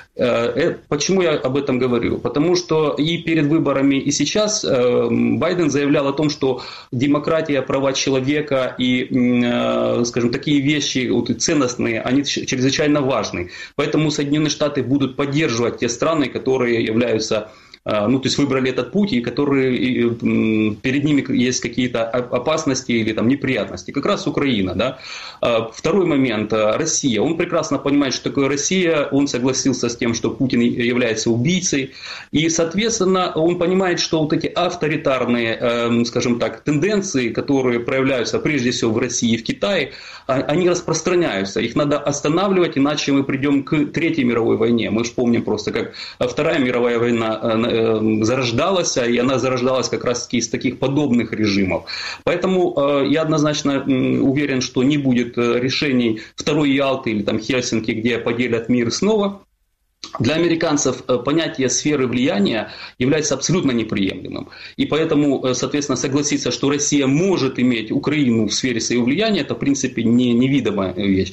Почему я об этом говорю? Потому что и перед выборами, и сейчас Байден заявлял о том, что демократия, права человека и, скажем, такие вещи ценностные, они чрезвычайно важны. Поэтому Соединенные Штаты будут поддерживать те страны, которые являются, то есть выбрали этот путь, и которые перед ними есть какие-то опасности или там неприятности. Как раз Украина, да. Второй момент. Россия. Он прекрасно понимает, что такое Россия. Он согласился с тем, что Путин является убийцей. И, соответственно, он понимает, что вот эти авторитарные, скажем так, тенденции, которые проявляются прежде всего в России и в Китае, они распространяются. Их надо останавливать, иначе мы придем к Третьей мировой войне. Мы же помним просто, как Вторая мировая война зарождалась, и она зарождалась как раз из таких подобных режимов. Поэтому я однозначно уверен, что не будет решений второй Ялты или там Хельсинки, где поделят мир снова. Для американцев понятие сферы влияния является абсолютно неприемлемым. И поэтому, соответственно, согласиться, что Россия может иметь Украину в сфере своего влияния, это, в принципе, невидимая вещь.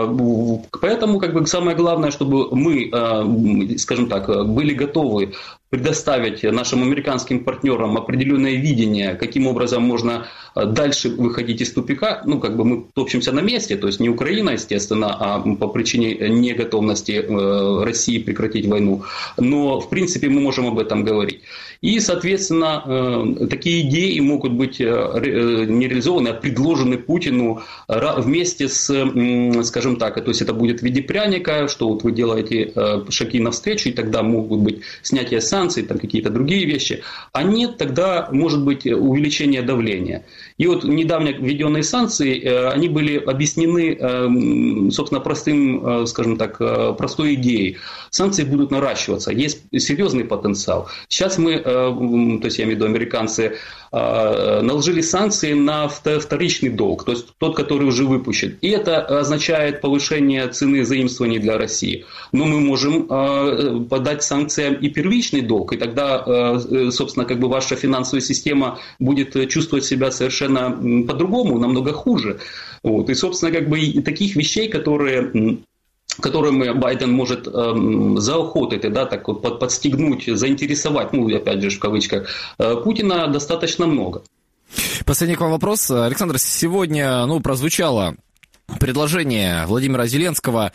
Поэтому, самое главное, чтобы мы, скажем так, были готовы предоставить нашим американским партнерам определенное видение, каким образом можно дальше выходить из тупика. Ну, как бы мы топчемся на месте, то есть не Украина, естественно, а по причине неготовности России прекратить войну. Но, в принципе, мы можем об этом говорить. И, соответственно, такие идеи могут быть не реализованы, а предложены Путину вместе с, скажем так, то есть это будет в виде пряника, что вот вы делаете шаги навстречу, и тогда могут быть снятие санкций, там какие-то другие вещи. А нет, тогда может быть увеличение давления. И вот недавно введенные санкции, они были объяснены, собственно, простым, скажем так, простой идеей. Санкции будут наращиваться, есть серьезный потенциал. Сейчас мы, то есть я имею в виду американцы, наложили санкции на вторичный долг, то есть тот, который уже выпущен. И это означает повышение цены заимствований для России. Но мы можем подать санкциям и первичный долг, и тогда, собственно, как бы ваша финансовая система будет чувствовать себя совершенно по-другому, намного хуже. Вот. И, собственно, как бы и таких вещей, которыми Байден может заохотить, да, так вот подстегнуть, заинтересовать, ну, опять же, в кавычках, Путина достаточно много. Последний к вам вопрос. Александр, сегодня прозвучало предложение Владимира Зеленского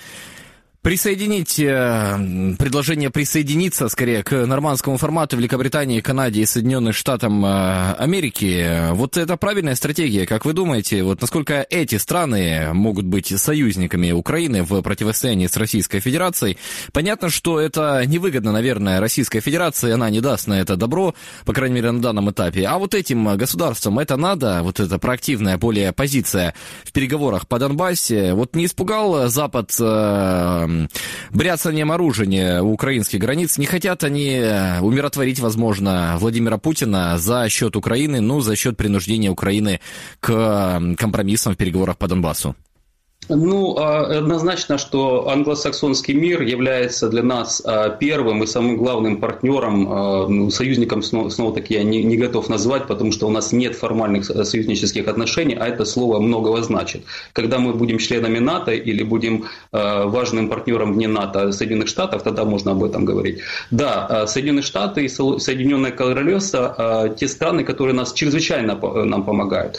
присоединиться, скорее, к нормандскому формату Великобритании, Канаде и Соединенным Штатам Америки. Вот это правильная стратегия, как вы думаете? Вот насколько эти страны могут быть союзниками Украины в противостоянии с Российской Федерацией? Понятно, что это невыгодно, наверное, Российской Федерации, она не даст на это добро, по крайней мере, на данном этапе. А вот этим государствам это надо, вот эта проактивная более позиция в переговорах по Донбассе. Вот не испугал Запад бряцанием оружия у украинских границ? Не хотят они умиротворить, возможно, Владимира Путина за счет Украины, за счет принуждения Украины к компромиссам в переговорах по Донбассу? Однозначно, что англосаксонский мир является для нас первым и самым главным партнером, союзником, снова-таки я не готов назвать, потому что у нас нет формальных союзнических отношений, а это слово многого значит. Когда мы будем членами НАТО или будем важным партнером вне НАТО Соединенных Штатов, тогда можно об этом говорить. Да, Соединенные Штаты и Соединенное Королевство – те страны, которые нас чрезвычайно нам помогают.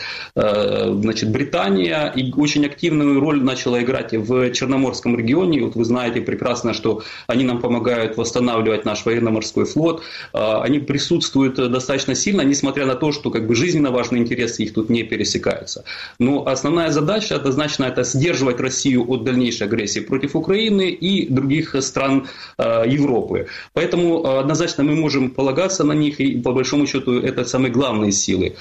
Значит, Британия и очень активную роль начала играть в Черноморском регионе. Вот вы знаете прекрасно, что они нам помогают восстанавливать наш военно-морской флот. Они присутствуют достаточно сильно, несмотря на то, что как бы жизненно важные интересы их тут не пересекаются. Но основная задача однозначно это сдерживать Россию от дальнейшей агрессии против Украины и других стран Европы. Поэтому однозначно мы можем полагаться на них, и по большому счету это самые главные силы.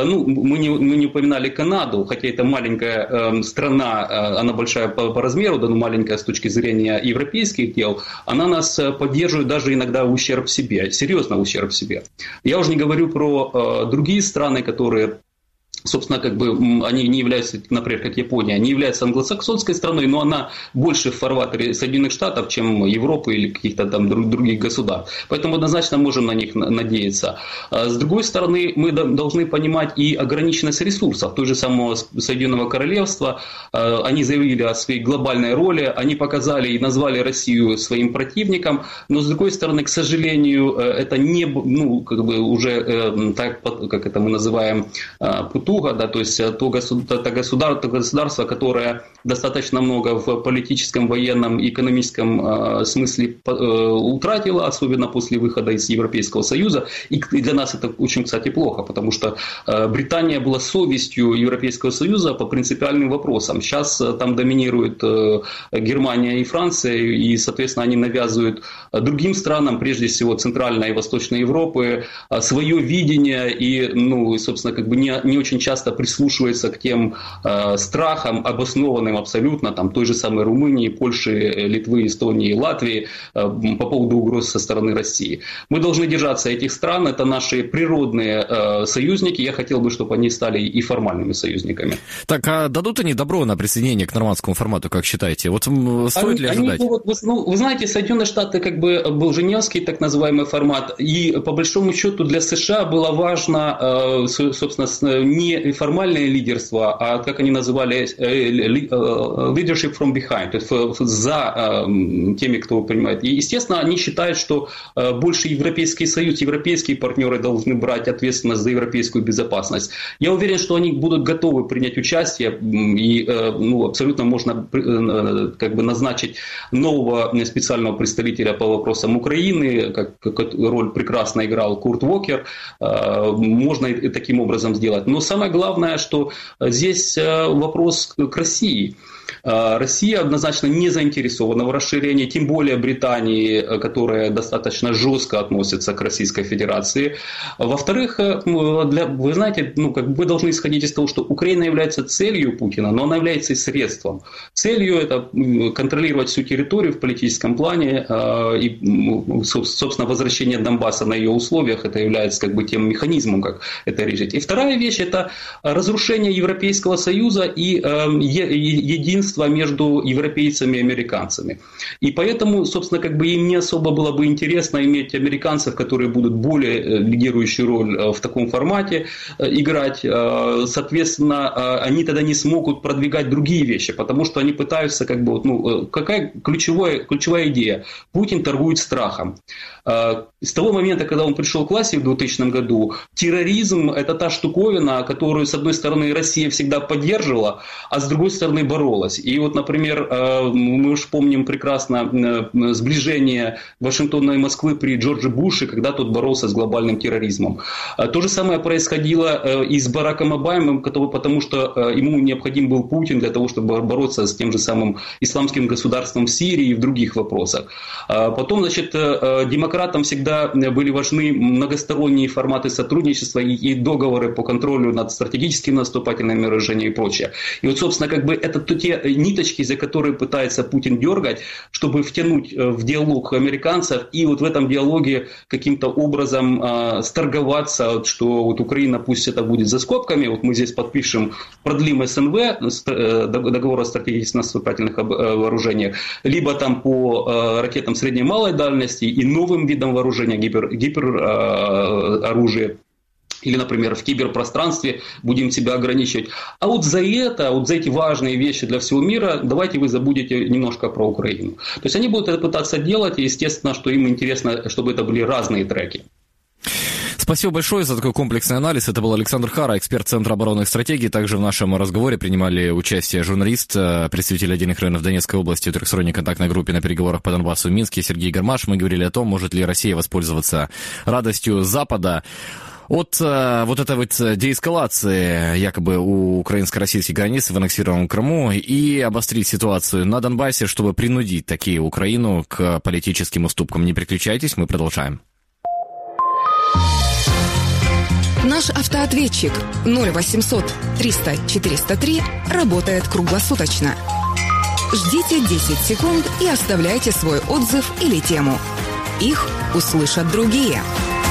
Мы не упоминали Канаду, хотя это маленькая страна, она большая по размеру, да, но маленькая с точки зрения европейских дел, она нас поддерживает даже иногда в ущерб себе, серьезно в ущерб себе. Я уже не говорю про другие страны, которые, собственно, как бы они не являются, например, как Япония, не являются англосаксонской страной, но она больше в фарватере Соединенных Штатов, чем Европы или каких-то там других государств. Поэтому однозначно можем на них надеяться. С другой стороны, мы должны понимать и ограниченность ресурсов. Той же самого Соединенного Королевства. Они заявили о своей глобальной роли, они показали и назвали Россию своим противником, но с другой стороны, к сожалению, это не, как бы уже так, как это мы называем, туго, да, то есть то государство, которое достаточно много в политическом, военном и экономическом смысле утратило, особенно после выхода из Европейского Союза. И для нас это очень, кстати, плохо, потому что Британия была совестью Европейского Союза по принципиальным вопросам. Сейчас там доминируют Германия и Франция, и, соответственно, они навязывают другим странам, прежде всего Центральной и Восточной Европы, свое видение и, собственно, как бы не очень часто прислушивается к тем страхам, обоснованным абсолютно, там, той же самой Румынии, Польши, Литвы, Эстонии, Латвии по поводу угроз со стороны России. Мы должны держаться этих стран, это наши природные союзники, я хотел бы, чтобы они стали и формальными союзниками. Так, а дадут они добро на присоединение к нормандскому формату, как считаете? Вот стоит ли ожидать? Вы знаете, Соединенные Штаты, как бы, был Женевский так называемый формат, и по большому счету для США было важно, собственно, не не формальное лидерство, а, как они называли, leadership from behind, то есть за теми, кто принимает. И, естественно, они считают, что больше Европейский Союз, европейские партнеры должны брать ответственность за европейскую безопасность. Я уверен, что они будут готовы принять участие, и абсолютно можно как бы назначить нового специального представителя по вопросам Украины, как роль прекрасно играл Курт Уокер, можно и таким образом сделать. Но самое главное, что здесь вопрос к России. Россия однозначно не заинтересована в расширении, тем более Британии, которая достаточно жестко относится к Российской Федерации. Во-вторых, вы знаете, вы должны исходить из того, что Украина является целью Путина, но она является и средством. Целью это контролировать всю территорию в политическом плане, и, собственно, возвращение Донбасса на ее условиях, это является как бы тем механизмом, как это решить. И вторая вещь – это разрушение Европейского Союза и единство между европейцами и американцами. И поэтому, собственно, как бы им не особо было бы интересно иметь американцев, которые будут более лидирующую роль в таком формате играть. Соответственно, они тогда не смогут продвигать другие вещи, потому что они пытаются, как бы, какая ключевая идея? Путин торгует страхом. С того момента, когда он пришел к власти в 2000 году, терроризм – это та штуковина, которую, с одной стороны, Россия всегда поддерживала, а с другой стороны, боролась. И вот, например, мы уж помним прекрасно сближение Вашингтона и Москвы при Джордже Буше, когда тот боролся с глобальным терроризмом. То же самое происходило и с Бараком Обамой, потому что ему необходим был Путин для того, чтобы бороться с тем же самым исламским государством в Сирии и в других вопросах. Потом, значит, демократам всегда были важны многосторонние форматы сотрудничества и договоры по контролю над стратегическими наступательными вооружениями и прочее. И вот, собственно, как бы это те ниточки, за которые пытается Путин дергать, чтобы втянуть в диалог американцев и вот в этом диалоге каким-то образом сторговаться, что вот Украина пусть это будет за скобками, вот мы здесь подпишем, продлим СНВ, договор о стратегических наступательных вооружениях, либо там по ракетам средней и малой дальности и новым видам вооружения, гипероружия. Или, например, в киберпространстве будем себя ограничивать. А вот за эти важные вещи для всего мира, давайте вы забудете немножко про Украину. То есть они будут это пытаться делать, и естественно, что им интересно, чтобы это были разные треки. Спасибо большое за такой комплексный анализ. Это был Александр Хара, эксперт Центра оборонных стратегий. Также в нашем разговоре принимали участие журналист, представитель отдельных районов Донецкой области в трехсторонней контактной группе на переговорах по Донбассу в Минске Сергей Гармаш. Мы говорили о том, может ли Россия воспользоваться радостью Запада от вот этой вот деэскалации якобы у украинско-российской границы в аннексированном Крыму и обострить ситуацию на Донбассе, чтобы принудить таки Украину к политическим уступкам. Не переключайтесь, мы продолжаем. Наш автоответчик 0800 300 403 работает круглосуточно. Ждите 10 секунд и оставляйте свой отзыв или тему. Их услышат другие.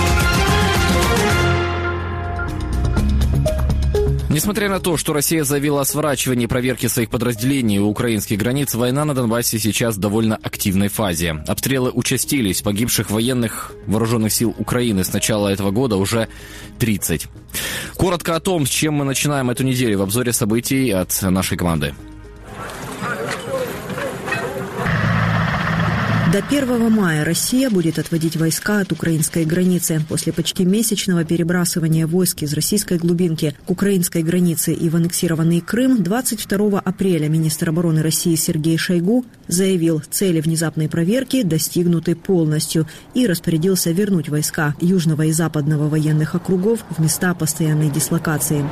Несмотря на то, что Россия заявила о сворачивании проверки своих подразделений у украинских границ, война на Донбассе сейчас в довольно активной фазе. Обстрелы участились, погибших военных вооруженных сил Украины с начала этого года уже 30. Коротко о том, с чем мы начинаем эту неделю в обзоре событий от нашей команды. До 1 мая Россия будет отводить войска от украинской границы. После почти месячного перебрасывания войск из российской глубинки к украинской границе и в аннексированный Крым 22 апреля министр обороны России Сергей Шойгу заявил, цели внезапной проверки достигнуты полностью и распорядился вернуть войска южного и западного военных округов в места постоянной дислокации.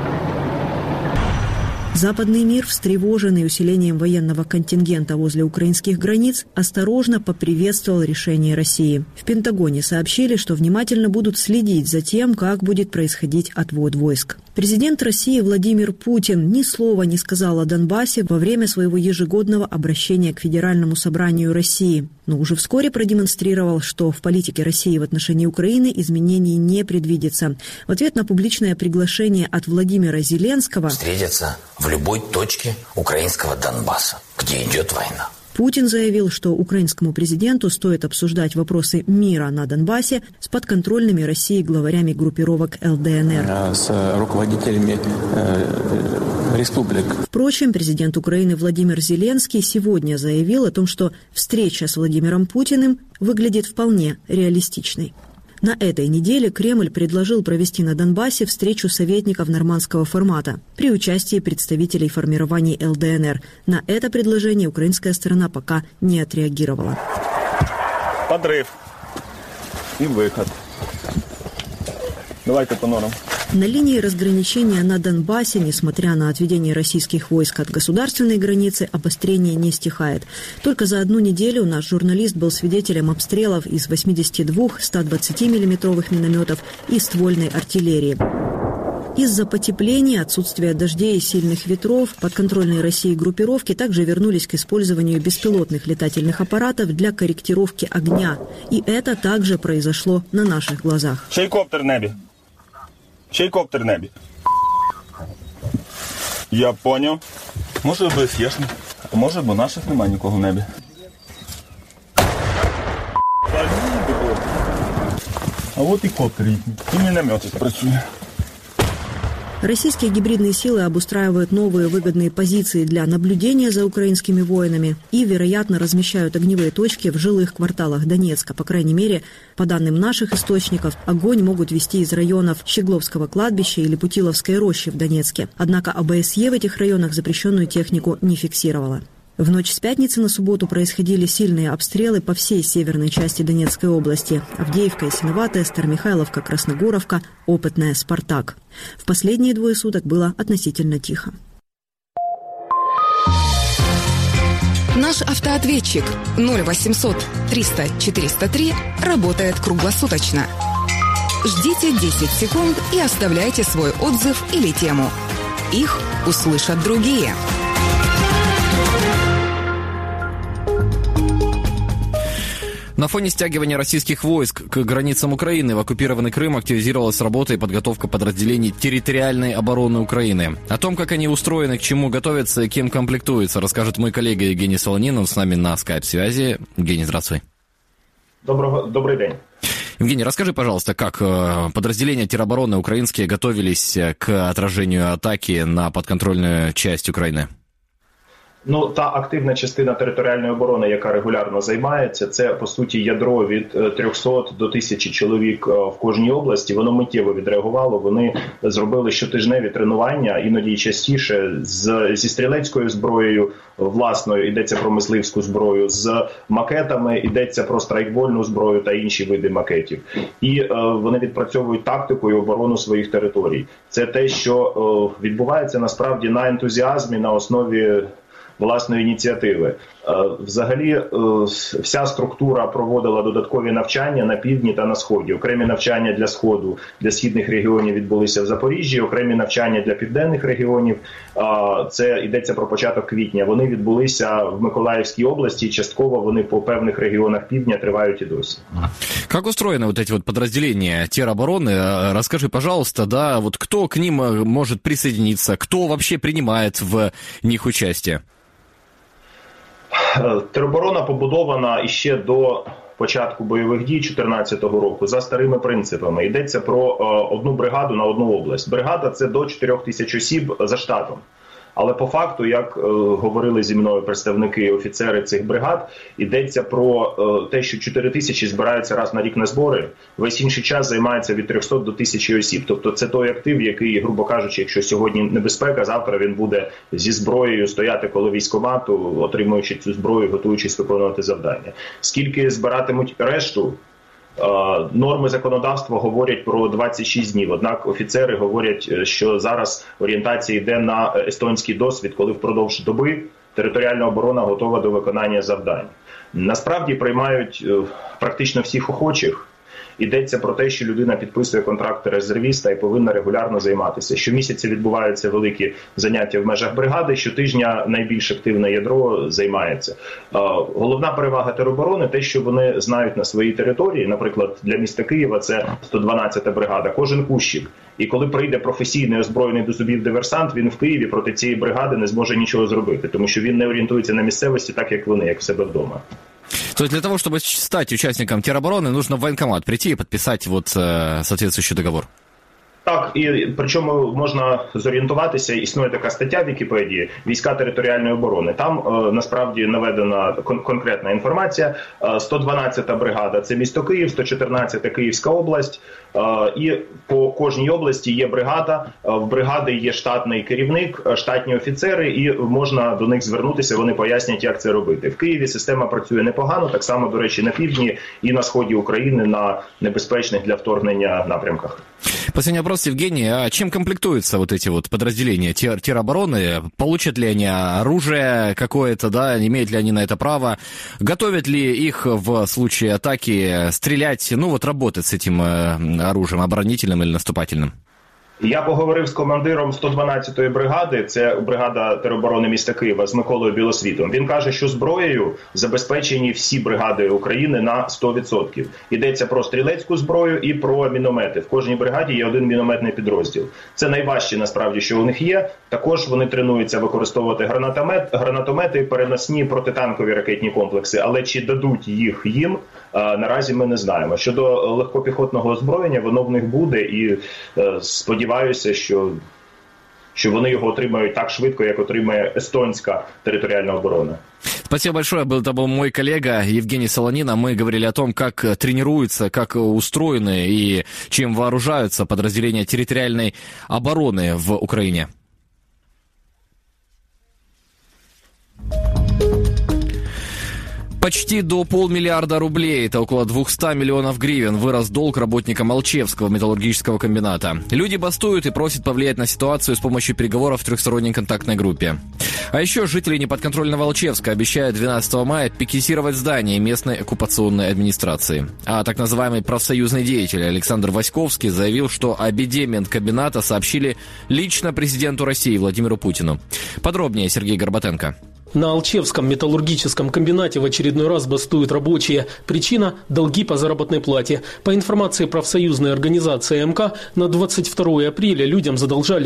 Западный мир, встревоженный усилением военного контингента возле украинских границ, осторожно поприветствовал решение России. В Пентагоне сообщили, что внимательно будут следить за тем, как будет происходить отвод войск. Президент России Владимир Путин ни слова не сказал о Донбассе во время своего ежегодного обращения к Федеральному собранию России, но уже вскоре продемонстрировал, что в политике России в отношении Украины изменений не предвидится. В ответ на публичное приглашение от Владимира Зеленского встретиться в любой точке украинского Донбасса, где идет война. Путин заявил, что украинскому президенту стоит обсуждать вопросы мира на Донбассе с подконтрольными России главарями группировок ЛДНР. С руководителями республик. Впрочем, президент Украины Владимир Зеленский сегодня заявил о том, что встреча с Владимиром Путиным выглядит вполне реалистичной. На этой неделе Кремль предложил провести на Донбассе встречу советников нормандского формата при участии представителей формирований ЛДНР. На это предложение украинская сторона пока не отреагировала. Подрыв и выход. Давайте по норам. На линии разграничения на Донбассе, несмотря на отведение российских войск от государственной границы, обострение не стихает. Только за одну неделю наш журналист был свидетелем обстрелов из 82 120-миллиметровых минометов и ствольной артиллерии. Из-за потепления, отсутствия дождей и сильных ветров подконтрольные России группировки также вернулись к использованию беспилотных летательных аппаратов для корректировки огня. И это также произошло на наших глазах. Чайкоптер в небі. Чайкоптер в небі. Я понял. Може ОБСЄшник, а може, бо наших немає нікого в небі. А от і коптер їхній. І міномети працює. Российские гибридные силы обустраивают новые выгодные позиции для наблюдения за украинскими воинами и, вероятно, размещают огневые точки в жилых кварталах Донецка. По крайней мере, по данным наших источников, огонь могут вести из районов Щегловского кладбища или Путиловской рощи в Донецке. Однако ОБСЕ в этих районах запрещенную технику не фиксировала. В ночь с пятницы на субботу происходили сильные обстрелы по всей северной части Донецкой области. Авдеевка, Ясиноватая, Старомихайловка, Красногоровка, Опытная, Спартак. В последние 2 суток было относительно тихо. Наш автоответчик 0800 300 403 работает круглосуточно. Ждите 10 секунд и оставляйте свой отзыв или тему. Их услышат другие. На фоне стягивания российских войск к границам Украины в оккупированный Крым активизировалась работа и подготовка подразделений территориальной обороны Украины. О том, как они устроены, к чему готовятся и кем комплектуются, расскажет мой коллега Евгений Солонинов с нами на скайп-связи. Евгений, здравствуй. Добрый день. Евгений, расскажи, пожалуйста, как подразделения теробороны украинские готовились к отражению атаки на подконтрольную часть Украины? Ну, та активна частина територіальної оборони, яка регулярно займається, це, по суті, ядро від 300 до 1000 чоловік в кожній області. Воно миттєво відреагувало, вони зробили щотижневі тренування, іноді й частіше, зі стрілецькою зброєю, власною, йдеться про мисливську зброю, з макетами, йдеться про страйкбольну зброю та інші види макетів. І вони відпрацьовують тактику і оборону своїх територій. Це те, що відбувається насправді на ентузіазмі, на основі власної ініціативи. Взагалі, вся структура проводила додаткові навчання на півдні та на сході. Окремі навчання для сходу, для східних регіонів відбулися в Запоріжжі, окремі навчання для південних регіонів, це йдеться про початок квітня, вони відбулися в Миколаївській області, і частково вони по певних регіонах півдня тривають і досі. Как устроены вот эти вот подразделения теробороны? Расскажи, пожалуйста, да, вот кто к ним может присоединиться, кто вообще принимает в них участие? Тероборона побудована іще до початку бойових дій 2014 року за старими принципами. Йдеться про одну бригаду на одну область. Бригада – це до 4000 осіб за штатом. Але по факту, як говорили зі мною представники, офіцери цих бригад, йдеться про те, що 4000 збираються раз на рік на збори, весь інший час займається від 300 до 1000 осіб. Тобто це той актив, який, грубо кажучи, якщо сьогодні небезпека, завтра він буде зі зброєю стояти коло військкомату, отримуючи цю зброю, готуючись виконувати завдання. Скільки збиратимуть решту? Норми законодавства говорять про 26 днів, однак офіцери говорять, що зараз орієнтація йде на естонський досвід, коли впродовж доби територіальна оборона готова до виконання завдань. Насправді приймають практично всіх охочих, йдеться про те, що людина підписує контракт резервіста і повинна регулярно займатися. Щомісяця відбуваються великі заняття в межах бригади, щотижня найбільш активне ядро займається. Головна перевага тероборони – те, що вони знають на своїй території, наприклад, для міста Києва це 112-та бригада, кожен кущик. І коли прийде професійний озброєний до зубів диверсант, він в Києві проти цієї бригади не зможе нічого зробити, тому що він не орієнтується на місцевості так, як вони, як в себе вдома. То есть для того, чтобы стать участником теробороны, нужно в военкомат прийти и подписать вот соответствующий договор? Так, і причому можна зорієнтуватися, існує така стаття в Вікіпедії «Війська територіальної оборони». Там насправді наведена конкретна інформація. 112-та бригада – це місто Київ, 114-та – Київська область. І по кожній області є бригада, в бригади є штатний керівник, штатні офіцери, і можна до них звернутися, вони пояснять, як це робити. В Києві система працює непогано, так само, до речі, на півдні і на сході України на небезпечних для вторгнення напрямках. Последний вопрос, Евгений. А чем комплектуются вот эти вот подразделения теробороны? Получат ли они оружие какое-то, да? Имеют ли они на это право? Готовят ли их в случае атаки стрелять, ну вот работать с этим оружием, оборонительным или наступательным? Я поговорив з командиром 112-ї бригади, це бригада тероборони міста Києва, з Миколою Білосвітом. Він каже, що зброєю забезпечені всі бригади України на 100%. Йдеться про стрілецьку зброю і про міномети. В кожній бригаді є один мінометний підрозділ. Це найважче, насправді, що у них є. Також вони тренуються використовувати гранатомети і переносні протитанкові ракетні комплекси. Але чи дадуть їм, наразі ми не знаємо. Щодо легкопіхотного озброєння, воно в них буде, і сподіваюся, що вони його отримають так швидко, як отримає естонська територіальна оборона. Спасибо большое. Это был мой коллега Евгений Солонина. Мы говорили о том, как тренируются, как устроены и чем вооружаются подразделения территориальной обороны в Украине. Почти до 500 миллиарда рублей, это около 200 миллионов гривен, вырос долг работникам Алчевского металлургического комбината. Люди бастуют и просят повлиять на ситуацию с помощью переговоров в трехсторонней контактной группе. А еще жители неподконтрольного Алчевска обещают 12 мая пикетировать здание местной оккупационной администрации. А так называемый профсоюзный деятель Александр Васьковский заявил, что о беде Менкомбината сообщили лично президенту России Владимиру Путину. Подробнее Сергей Горбатенко. На Алчевском металлургическом комбинате в очередной раз бастуют рабочие. Причина – долги по заработной плате. По информации профсоюзной организации АМК, на 22 апреля людям задолжали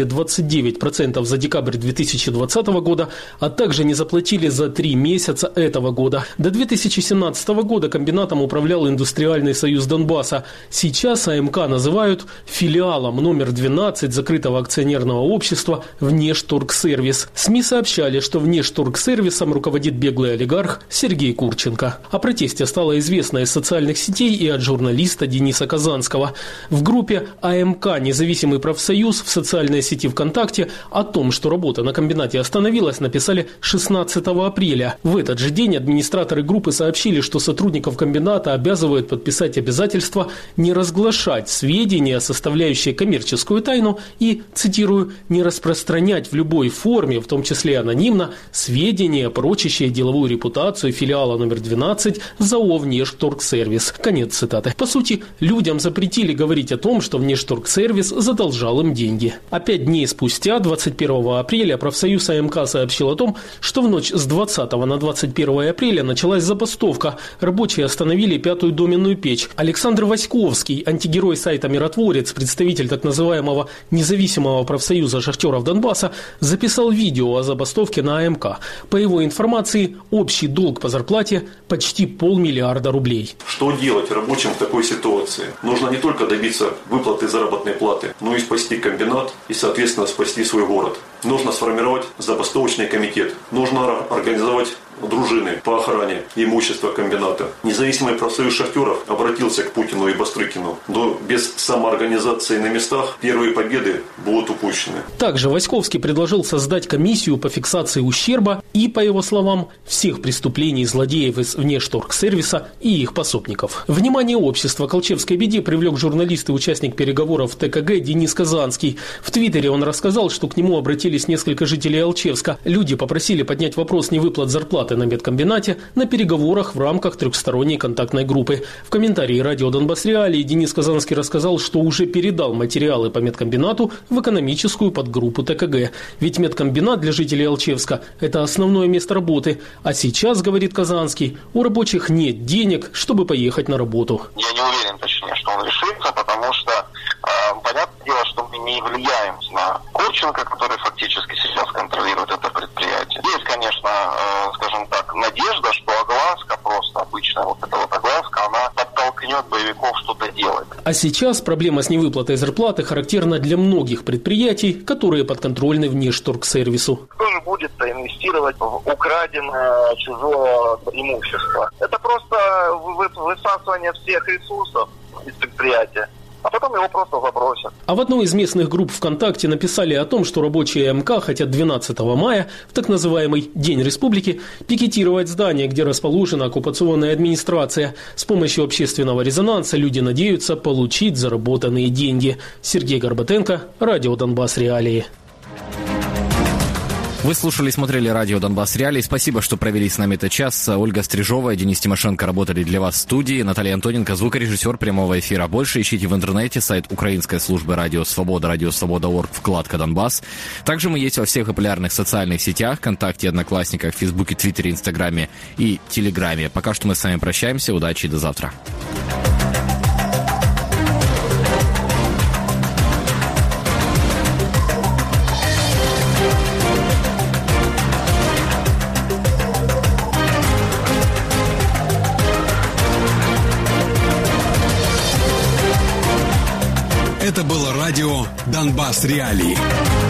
29% за декабрь 2020 года, а также не заплатили за 3 месяца этого года. До 2017 года комбинатом управлял Индустриальный союз Донбасса. Сейчас АМК называют филиалом номер 12 закрытого акционерного общества «Внешторгсервис». СМИ сообщали, что «Внешторгсервис» руководит беглый олигарх Сергей Курченко. О протесте стало известно из социальных сетей и от журналиста Дениса Казанского. В группе АМК «Независимый профсоюз» в социальной сети ВКонтакте о том, что работа на комбинате остановилась, написали 16 апреля. В этот же день администраторы группы сообщили, что сотрудников комбината обязывают подписать обязательство не разглашать сведения, составляющие коммерческую тайну, и, цитирую, не распространять в любой форме, в том числе анонимно, сведения, порочащие деловую репутацию филиала номер 12 ЗАО «Внешторгсервис». Конец цитаты. По сути, людям запретили говорить о том, что Внешторгсервис задолжал им деньги. А 5 дней спустя, 21 апреля, профсоюз АМК сообщил о том, что в ночь с 20 на 21 апреля началась забастовка. Рабочие остановили 5-ю доменную печь. Александр Васьковский, антигерой сайта «Миротворец», представитель так называемого независимого профсоюза шахтеров Донбасса, записал видео о забастовке на АМК. По его информации, общий долг по зарплате почти 500 миллиарда рублей. Что делать рабочим в такой ситуации? Нужно не только добиться выплаты заработной платы, но и спасти комбинат и, соответственно, спасти свой город. Нужно сформировать забастовочный комитет. Нужно организовать дружины по охране имущества комбината. Независимый профсоюз шахтеров обратился к Путину и Бастрыкину, но без самоорганизации на местах первые победы будут упущены. Также Васьковский предложил создать комиссию по фиксации ущерба и и, по его словам, всех преступлений злодеев из внешторгсервиса и их пособников. Внимание общества к алчевской беде привлек журналист и участник переговоров ТКГ Денис Казанский. В Твиттере он рассказал, что к нему обратились несколько жителей Алчевска. Люди попросили поднять вопрос невыплат зарплаты на медкомбинате на переговорах в рамках трехсторонней контактной группы. В комментарии радио «Донбасс Реалии» Денис Казанский рассказал, что уже передал материалы по медкомбинату в экономическую подгруппу ТКГ. Ведь медкомбинат для жителей Алчевска – это основное место работы. А сейчас, говорит Казанский, у рабочих нет денег, чтобы поехать на работу. Я не уверен, точнее, что он решится, потому что понятное дело, что мы не влияем на Курченко, который фактически сейчас контролирует это предприятие. Есть, конечно, скажем так, надежда, что огласка, просто обычная вот эта вот огласка, она подтолкнет боевиков что-то делать. А сейчас проблема с невыплатой зарплаты характерна для многих предприятий, которые подконтрольны внешторгсервису. Кто же будет инвестировать в украденное чужое имущество? Это просто высасывание всех ресурсов из предприятия. А потом его просто забросят. А в одной из местных групп ВКонтакте написали о том, что рабочие МК хотят 12 мая, в так называемый День Республики, пикетировать здание, где расположена оккупационная администрация. С помощью общественного резонанса люди надеются получить заработанные деньги. Сергей Горбатенко, радио «Донбасс Реалии». Вы слушали и смотрели радио «Донбасс Реалии». Спасибо, что провели с нами этот час. Ольга Стрижова и Денис Тимошенко работали для вас в студии. Наталья Антоненко, звукорежиссер прямого эфира. Больше ищите в интернете сайт украинской службы «Радио Свобода», радиосвобода.орг, вкладка «Донбасс». Также мы есть во всех популярных социальных сетях, ВКонтакте, Одноклассниках, Фейсбуке, Твиттере, Инстаграме и Телеграме. Пока что мы с вами прощаемся. Удачи и до завтра. Это было радио «Донбасс Реалии».